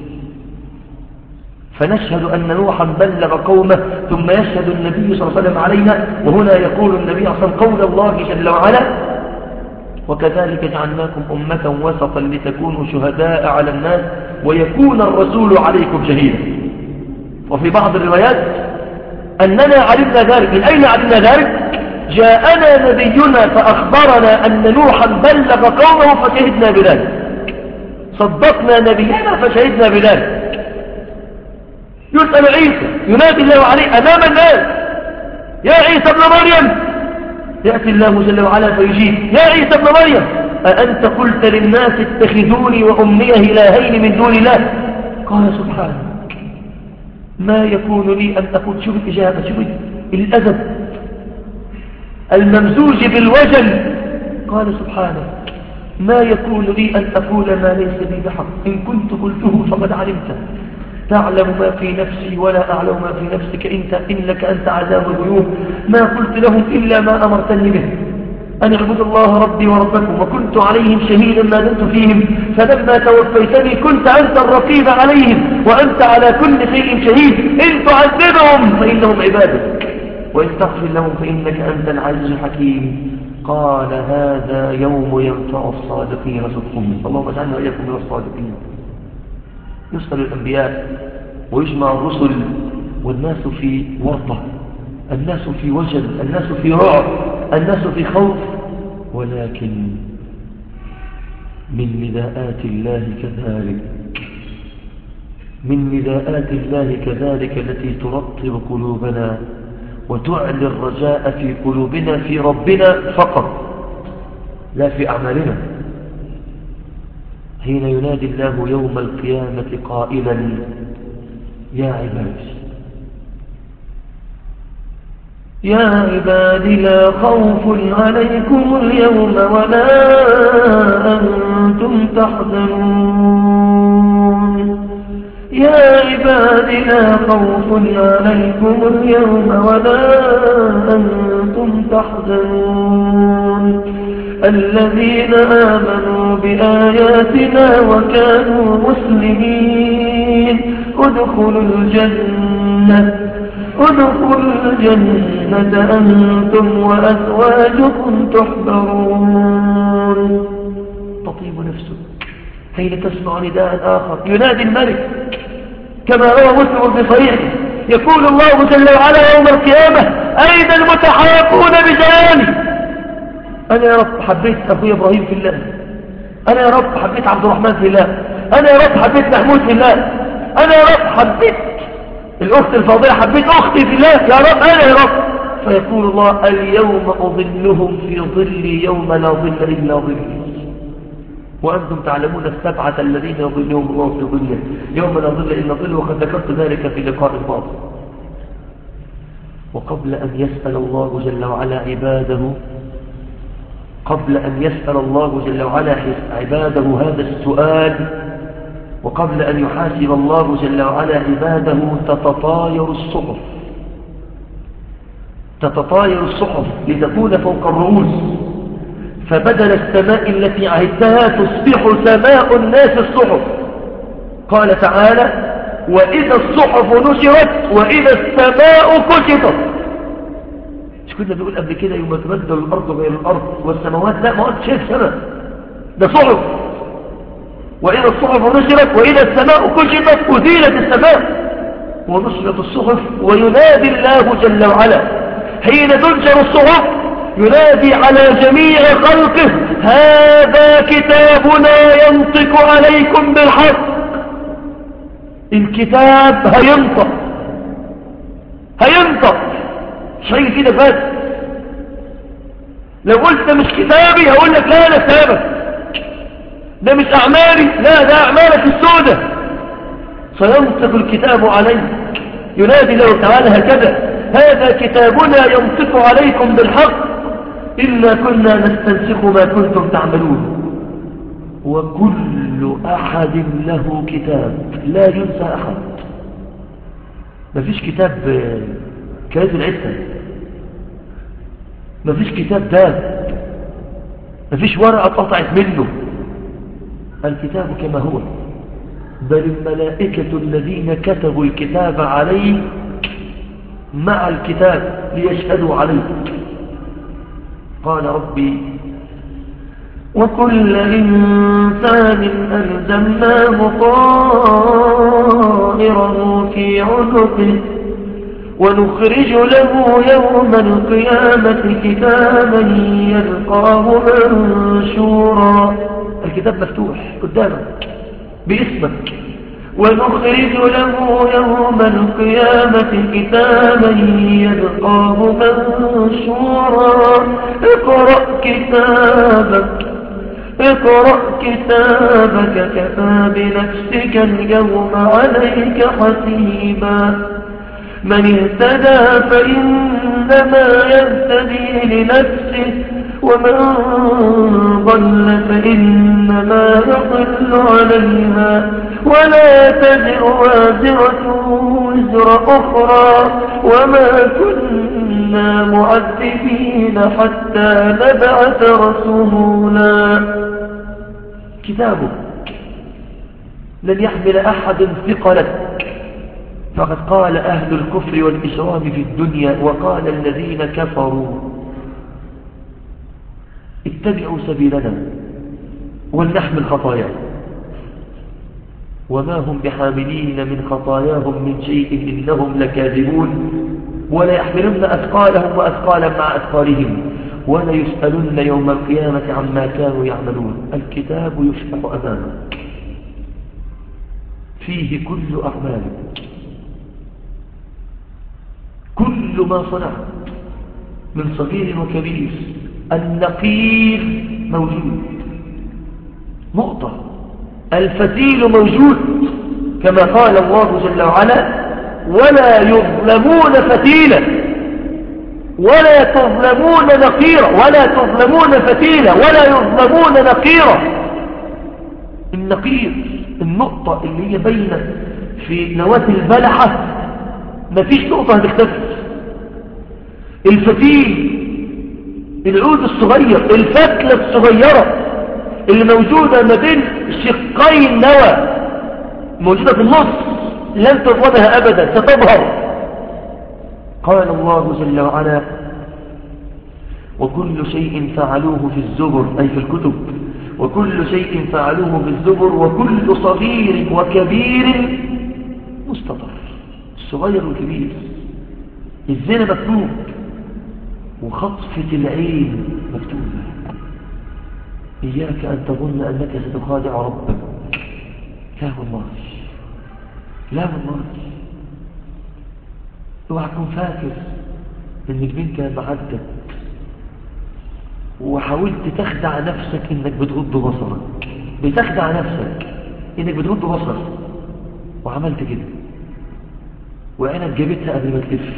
فنشهد أن نوحا بلغ قومه ثم يشهد النبي صلى الله عليه وسلم علينا. وهنا يقول النبي صلى الله عليه وسلم قول الله جل وعلا وكذلك جعلناكم أمة وسطا لتكونوا شهداء على الناس ويكون الرسول عليكم شهيدا. وفي بعض الروايات أننا علمنا ذلك. من أين علمنا ذلك؟ جاءنا نبينا فأخبرنا أن نوحا بلغ قومه فشهدنا بذلك. صدقنا نبينا فشهدنا بذلك. يسأل عيسى ينادي الله عليه أمام الناس يا عيسى ابن مريم، يأتي الله جل وعلا فيجيب يا عيسى ابن مريم أأنت قلت للناس اتخذوني وأمي إلهين من دون الله؟ قال سبحانك ما يكون لي أن أقول. شوف الإجابة، شوف الأدب الممزوج بالوجل. قال سبحانك ما يكون لي أن أقول ما ليس لي بحق إن كنت قلته فقد علمته تعلم ما في نفسي ولا أعلم ما في نفسك إنك أنت علام الغيوب. ما قلت لهم إلا ما أمرتني به أن اعبدوا الله ربي وربكم وكنت عليهم شهيدا ما دمت فيهم فلما توفيتني كنت أنت الرقيب عليهم وأنت على كل شيء شهيد. إن تعذبهم فإنهم عبادك وإن تغفر لهم فإنك أنت العزيز الحكيم. قال هذا يوم ينفع الصادقين صدقهم. اللهم اجعلنا وإياكم من الصادقين. يسأل الأنبياء ويجمع الرسل والناس في ورطة، الناس في وجل، الناس في رعب، الناس في خوف، ولكن من نداءات الله كذلك، من نداءات الله كذلك التي ترطب قلوبنا وتعلي الرجاء في قلوبنا في ربنا فقط لا في أعمالنا. حين ينادي الله يوم القيامة قائلا يا عبادي يا عبادي لا خوف عليكم اليوم ولا أنتم تحزنون. يا عبادي لا خوف عليكم اليوم ولا أنتم تحزنون الذين آمنوا بآياتنا وكانوا مسلمين ادخلوا الجنة أنتم وأزواجكم تحبرون. تطيب نفسك حين تسمع نداء آخر ينادي الملك كما روى مسلم في صحيحه يقول الله جل وعلا يوم القيامة أين المتحابون بجلالي؟ أنا يا رب حبيت أخوي إبراهيم في الله، أنا يا رب حبيت عبد الرحمن في الله، أنا يا رب حبيت محمود في الله، أنا يا رب حبيت الأخت الفاضلة، حبيت أختي في الله يا رب، أنا يا رب. فيقول الله اليوم أظلهم في ظلي يوم لا ظل إلا ظلي. وأنتم تعلمون السبعة الذين يظلهم الله في ظله يوم لا ظل إلا ظله، وقد ذكرت ذلك في لقاء الماضي. وقبل أن يسأل الله جل وعلا عباده، قبل أن يسأل الله جل وعلا عباده هذا السؤال، وقبل أن يحاسب الله جل وعلا عباده، تتطاير الصحف، تتطاير الصحف لتكون فوق الرؤوس، فبدل السماء التي عهدتها تصبح سماء الناس الصحف. قال تعالى: وإذا الصحف نشرت وإذا السماء كشطت. مش كنا بنقول قبل كده يوم تبدل الأرض غير الأرض والسماوات؟ لا، ما قلت شيء سماء، ده صحف. وإذا الصحف نشرت وإذا السماء كشطت أزيلت السماء ونشرت الصحف، وينادي الله جل وعلا حين تنشر الصحف، ينادي على جميع خلقه: هذا كتابنا ينطق عليكم بالحق. الكتاب هينطق شيء كده بس. لو قلت مش كتابي هقول لك لا، أنا كتابك، ده مش أعمالي، لا ده أعمالك السودة. سينطق الكتاب عليك، ينادي له تعالى هكذا: هذا كتابنا ينطق عليكم بالحق إنا كنا نستنسخ ما كنتم تعملون. وكل أحد له كتاب، لا ينسى أحد. مفيش كتاب كاز العسل، مفيش كتاب داب، مفيش ورقة قطعت منه. الكتاب كما هو، بل الملائكة الذين كتبوا الكتاب عليه مع الكتاب ليشهدوا عليه. قال ربي: وكل إنسان ألزمناه طائره في عنقه ونخرج له يوم القيامة كتابا يلقاه منشورا. الكتاب مفتوح قدامك باسمك. ونخرج له يوم القيامة كتابا يلقاه منشورا. اقرأ كتابك كفى بنفسك اليوم عليك حسيبا. من اهتدى فإنما يهتدي لنفسه ومن ضل فإنما يضل عليها ولا تزر وازرة وزر أخرى وما كنا معذبين حتى نبعث رسولا. كتابك لن يحمل أحد ثقلك. فقد قال أهل الكفر والإجرام في الدنيا وقال الذين كفروا: اتبعوا سبيلنا ولنحمل خطاياهم وما هم بحاملين من خطاياهم من شيء إنهم لكاذبون ولا يحملن أثقالهم وأثقالا مع أثقالهم ولا يسألن يوم القيامة عما كانوا يعملون. الكتاب يفتح أمامك فيه كل أعمالك، كل ما صنعت من صغير وكبير. النقير موجود، نقطة. الفتيل موجود كما قال الله جل وعلا: ولا يظلمون فتيلا ولا تظلمون نقيرا، ولا تظلمون فتيلا ولا يظلمون نقيرا. النقير النقطة اللي هي بين في نواة البلحة، مفيش نقطة هتختفي. الفتيل العود الصغير، الفتلة الصغيرة اللي موجودة ما بين شقي النوى، موجودة في النص، لن تظلمها أبدا، ستظهر. قال الله جل وعلا: وكل شيء فعلوه في الزبر، أي في الكتب، وكل شيء فعلوه في الزبر وكل صغير وكبير مستطر. الصغير والكبير، الزنا مكتوب وخطفة العين مكتوبة. إياك أن تظن أنك ستخادع ربك، لا والله، لا والله. اوعى تكون فاكر ان البنت كانت معدت وحاولت تخدع نفسك انك بتغض بصرك. بتخدع نفسك انك بتغض بصر وعملت كده وعينك جابتها قبل ما تلف.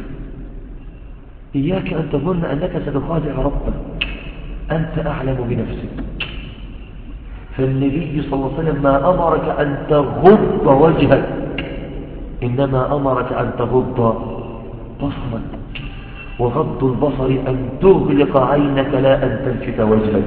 إياك أن تظن أنك ستخادع ربك، أنت أعلم بنفسك. فالنبي صلى الله عليه وسلم ما أمرك أن تغض وجهك، إنما أمرك أن تغض بصرك. وغض البصر أن تغلق عينك لا أن تنفت وجهك.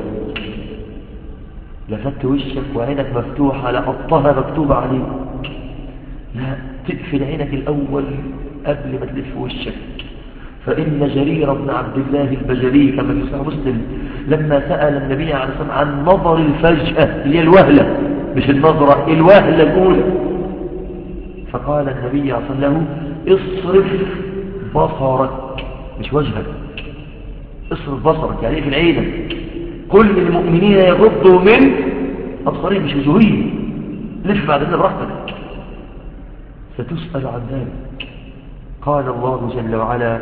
لفت وشك وعينك مفتوحة لقطها مكتوبة عليك، لا، تقفل عينك الأول قبل ما تلف وشك. فإن جرير بن عبد الله البجلي كما في صحيح مسلم لما سأل النبي عليه الصلاة والسلام عن نظر الفجأة اللي هي الوهلة، مش النظرة، الوهلة الأولى، فقال النبي عليه الصلاة والسلام له اصرف بصرك، مش وجهك، اصرف بصرك يعني في عينك. كل المؤمنين يغضوا من أبصارهم مش وجوههم. لف بعد ذلك براحتك، ستسأل عن ذلك. قال الله جل وعلا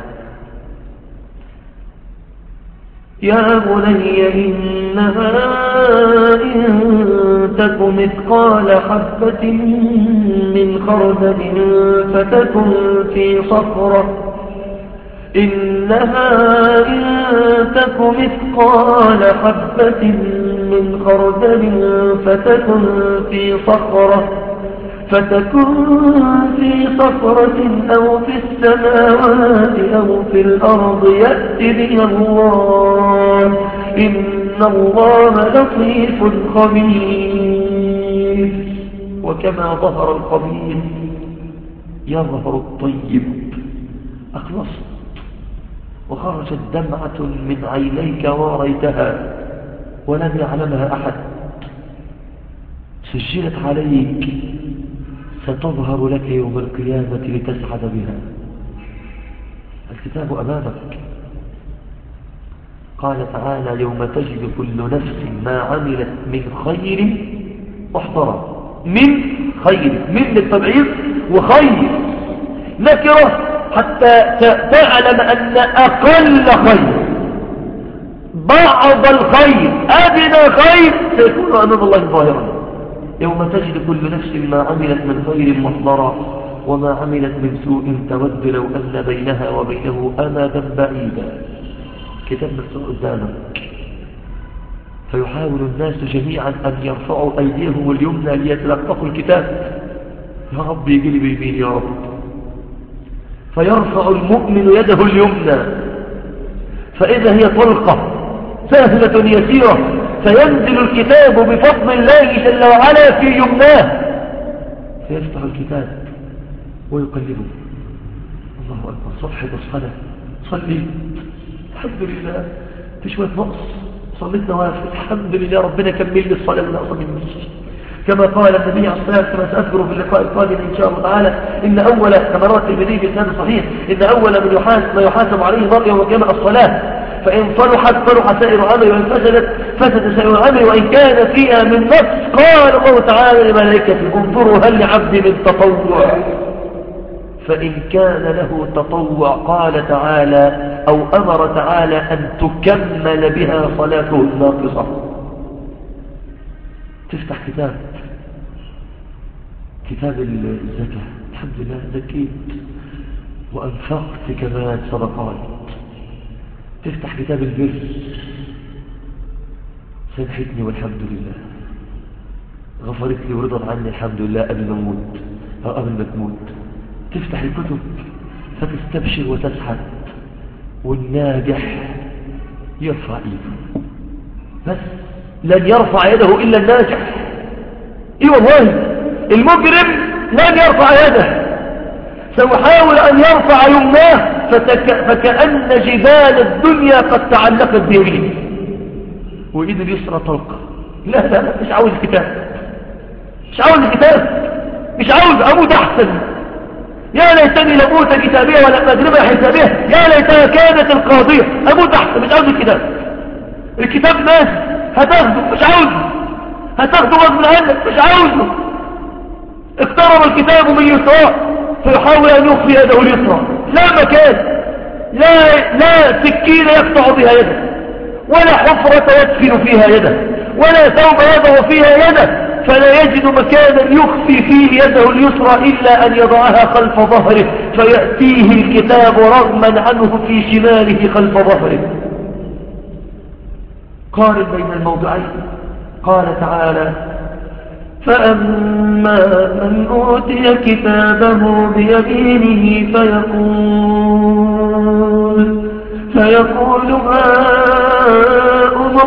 يا بني إنها إن تك مثقال حبة من خردل فتكن في صخرة إنها إن تك مثقال حبة من خردل فتكن في صخرة أو في السماوات أو في الأرض يأتي بها الله إن الله لطيف خبير. وكما ظهر الخبيث يظهر الطيب. أخلصت وخرجت دمعة من عينيك وريتها ولم يعلمها أحد، سجلت عليك، ستظهر لك يوم القيامة لتسعد بها. الكتاب أمامك. قال تعالى يوم تجد كل نفس ما عملت من خير محضرا. من خير، من للتبعيض وخير نكرة حتى تعلم أن أقل خير، بعض الخير، أدنى خير سيكون أمام الله ظاهرا. يوم تجد كل نفس ما عملت من خير محضرا وما عملت من سوء تود لو أن بينها وبينه أمدا بعيدا. كتاب مفتوح قدامك. فيحاول الناس جميعا أن يرفعوا أيديهم اليمنى ليتلقفوا الكتاب. يا رب يجي لي بيمين يا رب. فيرفع المؤمن يده اليمنى فإذا هي طلقة سهلة يسيرة، فينزل الكتاب بفضل الله جل وعلا في يمناه، فيفتح الكتاب ويقلبه. الله أكبر، صفحة الصلاة، صلي الحمد لله في شوية نقص، صليت نوافل الحمد لله، ربنا كمل لي الصلاة اللي ناقصة مني. كما قال النبي عليه الصلاة والسلام كما سأذكر في اللقاء القادم إن شاء الله تعالى إن أول كما روى الترمذي بإسناد صحيح إن أول ما يحاسب عليه المرء يوم القيامة الصلاة، فإن صلحت صلح سائر العمل وإن فسدت فسد سائر العمل وإن كان فيها من نقص قال الله تعالى لملائكته انظروا هل لعبدي من تطوع، فإن كان له تطوع قال تعالى أو أمر تعالى أن تكمل بها صلاته الناقصة. تفتح كتاب الزكاة، الحمد لله زكيت وأنفقت كمان صدقات. تفتح كتاب البر، سامحتني والحمد لله، غفرت لي ورضت عني الحمد لله قبل ما اموت أو قبل ما تموت. تفتح الكتب فتستبشر وتسحب. والناجح يرفع ايده، بس لن يرفع يده إلا الناجح. اي والله المجرم لن يرفع يده، سيحاول أن يرفع يمناه فكأن جبال الدنيا قد تعلقت بيمينه وإيد اليسرى طلقة. لا مش عاوز كتاب، مش عاوز أموت أحسن. يا ليتني لموت كتابية ولا أدري حسابية، يا ليتها كانت القاضية. أموت أحسن، مش عاوز الكتاب ناس هتاخده، مش عاوزه، هتاخده غصب عنك، مش عاوزه. اقترب الكتاب من يسرى فيحاول أن يخفي يده اليسرى، لا مكان، لا سكين يقطع بها يده، ولا حفرة يدفن فيها يده، ولا ثوب يضع فيها يده فلا يجد مكانا يخفي فيه يده اليسرى إلا أن يضعها خلف ظهره فيأتيه الكتاب رغما عنه في شماله خلف ظهره. قارن بين الموضوعين. قال تعالى فأما من أوتي كتابه بيمينه فيقول هاؤم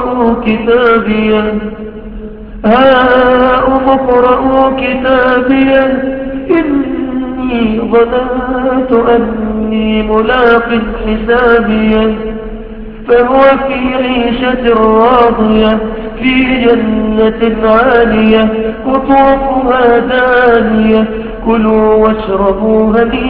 اقرءوا كتابي إني ظننت أني ملاق حسابي فهو في عيشة راضية في جنة عالية قطوفها دانية كلوا واشربوا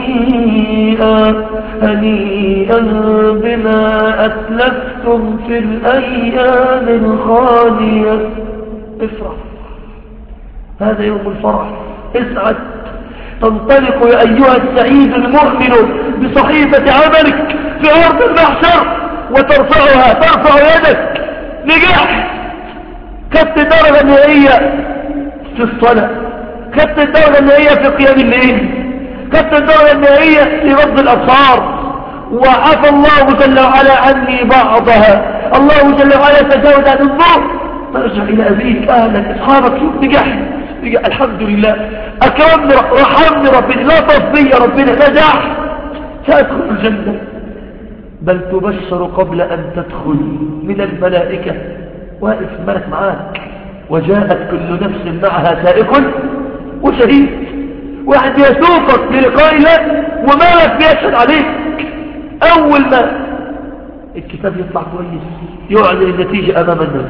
هنيئا بما أتلفتم في الأيام الخالية. افرح، هذا يوم الفرح، اسعد، تنطلق يا أيها السعيد المؤمن بصحيفة عملك في أرض المحشر وترفع يدك. نجحت، خدت الدرجة النهائية في الصلاة، خدت الدرجة النهائية في قيام الليل، خدت الدرجة النهائية في غض الأبصار، وعفى الله جل وعلا عني بعضها. الله جل وعلا تجاوز عن الظلم. ترجع إلى أبيك، أهلك، أصحابك، شوف نجحت، الحمد لله، أكرمني رحمني ربنا، لا تصبي يا ربنا، نجحت، سأدخل الجنة. بل تبشر قبل أن تدخل من الملائكة، واقف الملك معاك، وجاءت كل نفس معها سائق وشهيد، واحد يسوقك للقاء الله ومالك بيشهد عليك. أول ما الكتاب يطلع كويس يعلن النتيجة أمام الناس،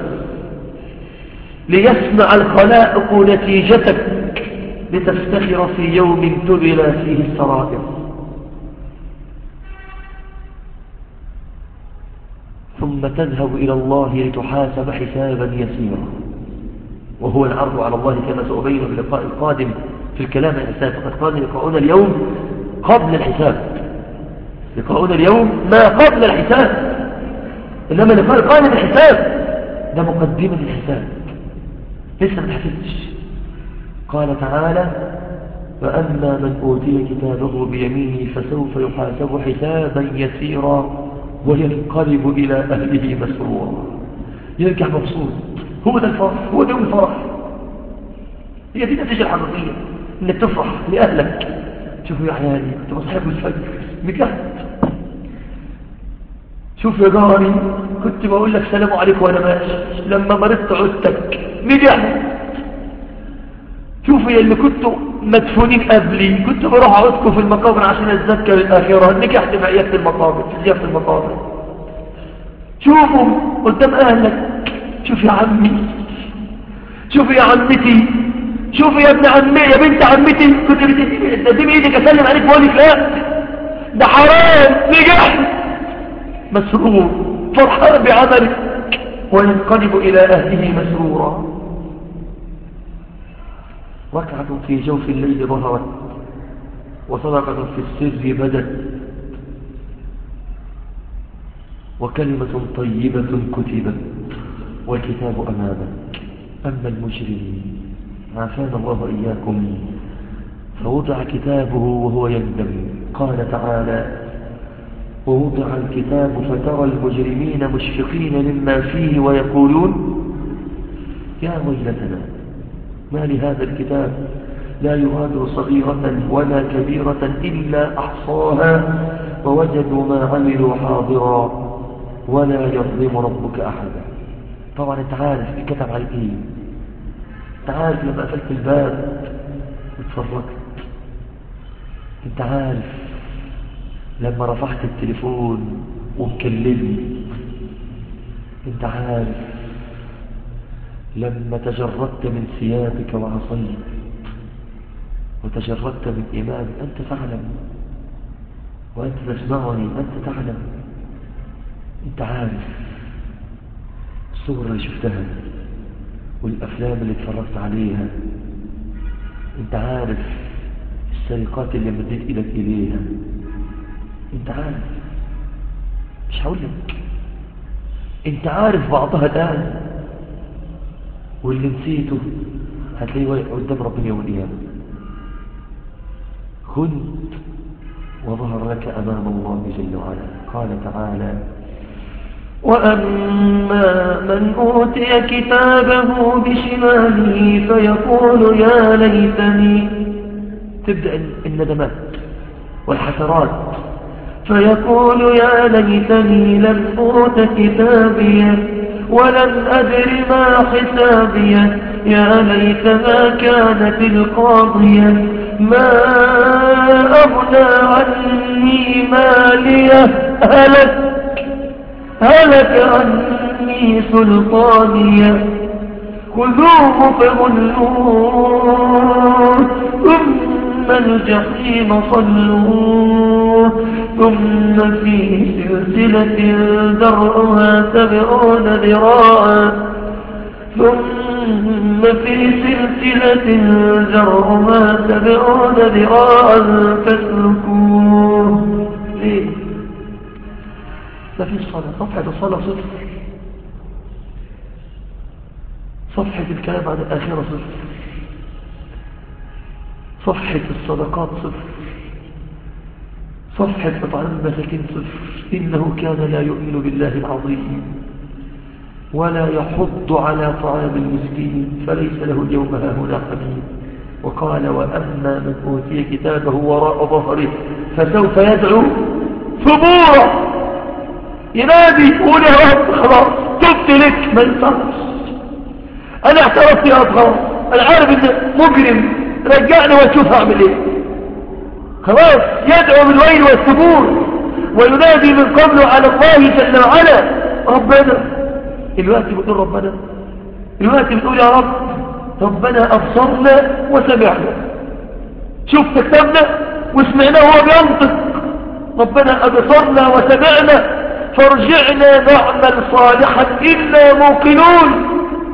ليسمع الخلائق نتيجتك لتفتخر في يوم تبلى فيه السرائر. ثم تذهب إلى الله لتحاسب حسابا يسيرا، وهو العرض على الله كما سأبين في اللقاء القادم في الكلام عن الحساب. فقد قال لقاؤنا اليوم قبل الحساب، لقاؤنا اليوم ما قبل الحساب، إنما لقاء القادم الحساب ده مقدمة الحساب، لسه ما تحسبش. قال تعالى فأما من أوتي كتابه بيمينه فسوف يحاسب حسابا يسيرا وينقلب إلى أهله مسرورا. يرجع مبسوط. هو ده الفرح، هو ده الفرح، هي دي النتيجة الحقيقية، انك تفرح لأهلك. شوفوا يا عيالي كنت بصحيكم الفجر نجحت، شوف يا جاري كنت بقول لك سلام عليكم وانا ماشي، لما مرضت عدتك نجحت. شوفوا يا اللي كنتوا مدفونين قبلي كنت بروح اعودكم في المقابر عشان اتذكر الاخره، نجحت في عيادة المقابر، في زيارة المقابر. شوفوا قدام اهلك، شوف يا عمي، شوف يا عمتي، شوف يا ابن عمي، يا بنت عمتي، كنت بتقدمي ايدك اسلم عليك واقول لك لا ده حرام، نجحت، مسرور فرحان بعملك، وينقلب الى اهله مسرورا. ركعة في جوف الليل ظهرت، وصدقة في السر بدت، وكلمة طيبة كتبت، والكتاب أمامك. أما المجرمين عافانا الله إياكم فوضع كتابه وهو يندم. قال تعالى ووضع الكتاب فترى المجرمين مشفقين مما فيه ويقولون يا ويلتنا ما لهذا الكتاب لا يغادر صغيرة ولا كبيرة إلا أحصاها ووجدوا ما عملوا حاضرا ولا يظلم ربك أحدا. طبعا انت عارف الكتاب على ايه، انت عارف لما قفلت الباب واتفرجت، انت عارف لما رفعت التليفون ومكلمني، انت عارف لما تجردت من ثيابك وعصيت وتجردت من إمامك، أنت تعلم وأنت تسمعني، أنت تعلم، أنت عارف الصور اللي شفتها والأفلام اللي اتفرجت عليها، أنت عارف السرقات اللي مديت إيدك إليها، أنت عارف، مش هقول لك، أنت عارف بعضها الآن، واللي نسيته هتلاقيه واقف قدام ربنا يوم القيامة. كنت وظهر لك أمام الله جل وعلا. قال تعالى: وأما من أوتي كتابه بشماله فيقول يا ليتني. تبدأ الندمات والحسرات. فيقول يا ليتني لم أوت كتابي ولم أدر ما حسابي يا ليتها كانت القاضية ما أغنى عني مالية هلك عني سلطانية خذوه فغلوه ثم الجحيم صلوه ثم في سلسلة ذرعها 70 ذراعا ثم في سلسلة ذرعها 70 ذراعا فاسلكوه. ليه؟ ما فيش صلاة. صفحة الصلاة صفر، صفحة الكلام عن الآخرة صفر، صفحة الصدقات صفر، صفحة إطعام المساكين صفر. إنه كان لا يؤمن بالله العظيم ولا يحض على طعام المسكين فليس له اليوم هاهنا حميم. وقال: وأما من أوتي كتابه وراء ظهره فسوف يدعو ثبورا. ينادي يقول: يا رب خلاص تبت لك، ما ينفعش، أنا اعترفت يا رب، أنا عارف إن مجرم، رجعني واشوف هعمل إيه. خلاص يدعو بالويل والثبور وينادي من قبله على الله جل وعلا. ربنا الوقت بتقول ربنا، الوقت بتقول يا رب ربنا أبصرنا وسمعنا، شفت كتابنا وسمعنا هو بينطق. ربنا أبصرنا وسمعنا فارجعنا نعمل صالحا إنا موقنون.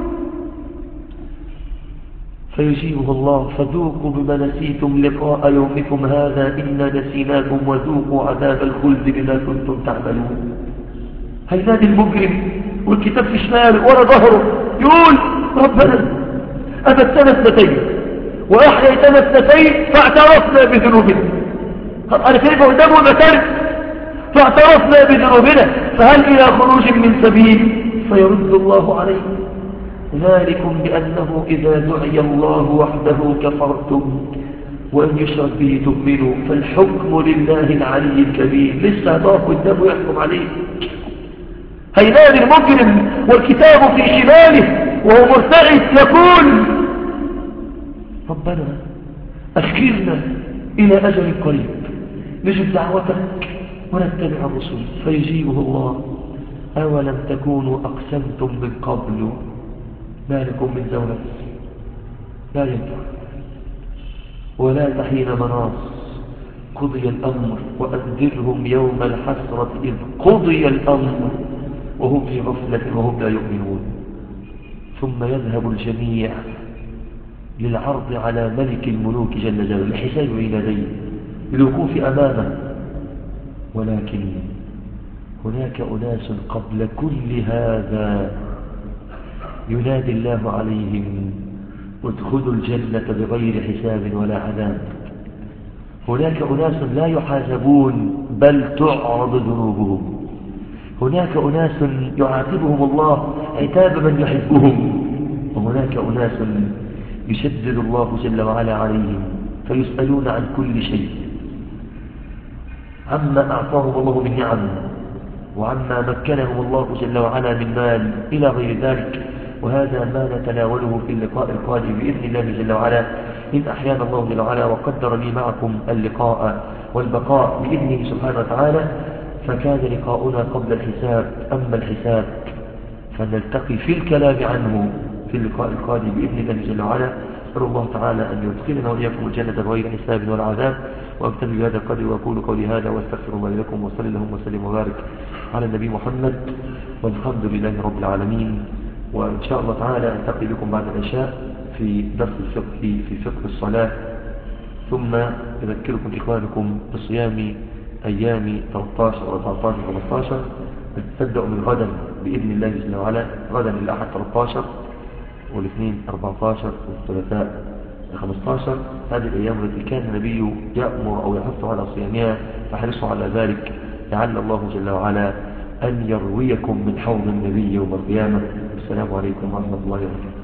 فيجيبه الله: فذوقوا بما نسيتم لقاء يومكم هذا إنا نسيناكم وذوقوا عذاب الخلد بما كنتم تعملون. هينادي المجرم والكتاب في شماله ورا ظهره يقول: ربنا أمتنا 2 وأحييتنا 2 فاعترفنا بذنوبنا. أنا كيف قدامه مكان فاعترفنا بذنوبنا فهل إلى خروج من سبيل؟ فيرد الله عليه: ذلكم بأنه إذا دعي الله وحده كفرتم وأن يشرك به تؤمنوا فالحكم لله العلي الكبير. لسه هتقف قدامه يحكم عليه. هينادي المجرم والكتاب في شماله وهو مرتعد يقول: ربنا أخرنا إلى أجل قريب نجب دعوتك ونتبع الرسل. فيجيبه الله: أولم تكونوا أقسمتم من قبل ما لكم من زوال، لا ينفع ولا تحين مناص، قضي الأمر وأنذرهم يوم الحسرة إذ قضي الأمر وهم في غفلة وهم لا يؤمنون. ثم يذهب الجميع للعرض على ملك الملوك جل جلاله الحساب بيناديه للوقوف أمامه. ولكن هناك أناس قبل كل هذا ينادي الله عليهم: ادخلوا الجنة بغير حساب ولا عذاب. هناك أناس لا يحاسبون بل تعرض ذنوبهم. هناك أناس يعاتبهم الله عتاب من يحبهم. وهناك أناس يشدد الله جل وعلا عليهم فيسألون عن كل شيء، عما أعطاهم الله من نعم وعما مكنهم الله جل وعلا من مال إلى غير ذلك. وهذا ما نتناوله في اللقاء القادم بإذن الله جل وعلا إن أحيانا الله جل وعلا وقدر لي معكم اللقاء والبقاء بإذنه سبحانه وتعالى. فكان لقاؤنا قبل الحساب، أما الحساب فنلتقي في الكلام عنه في اللقاء القادم بإذن الله جل وعلا. أسأل الله تعالى أن يدخلنا وإياكم الجنة بغير حساب ولا عذاب. وأكتفي بهذا القدر وأقول قولي هذا واستغفر الله لكم وصلى اللهم وسلم وبارك على النبي محمد والحمد لله رب العالمين. وإن شاء الله تعالى ألتقي بكم بعد العشاء في درس الفقه في فقه الصلاة. ثم أذكركم إخوانكم بصيام أيام 13 و14 و15. تبدأ من غدا بإذن الله جل وعلا، غدا الأحد 13 والاثنين 14 والثلاثاء 15. هذه الأيام التي كان النبي يأمر أو يحث على صيامها، فحرصوا على ذلك لعل الله جل وعلا أن يرويكم من حوض النبي يوم القيامة. السلام عليكم ورحمة الله وبركاته.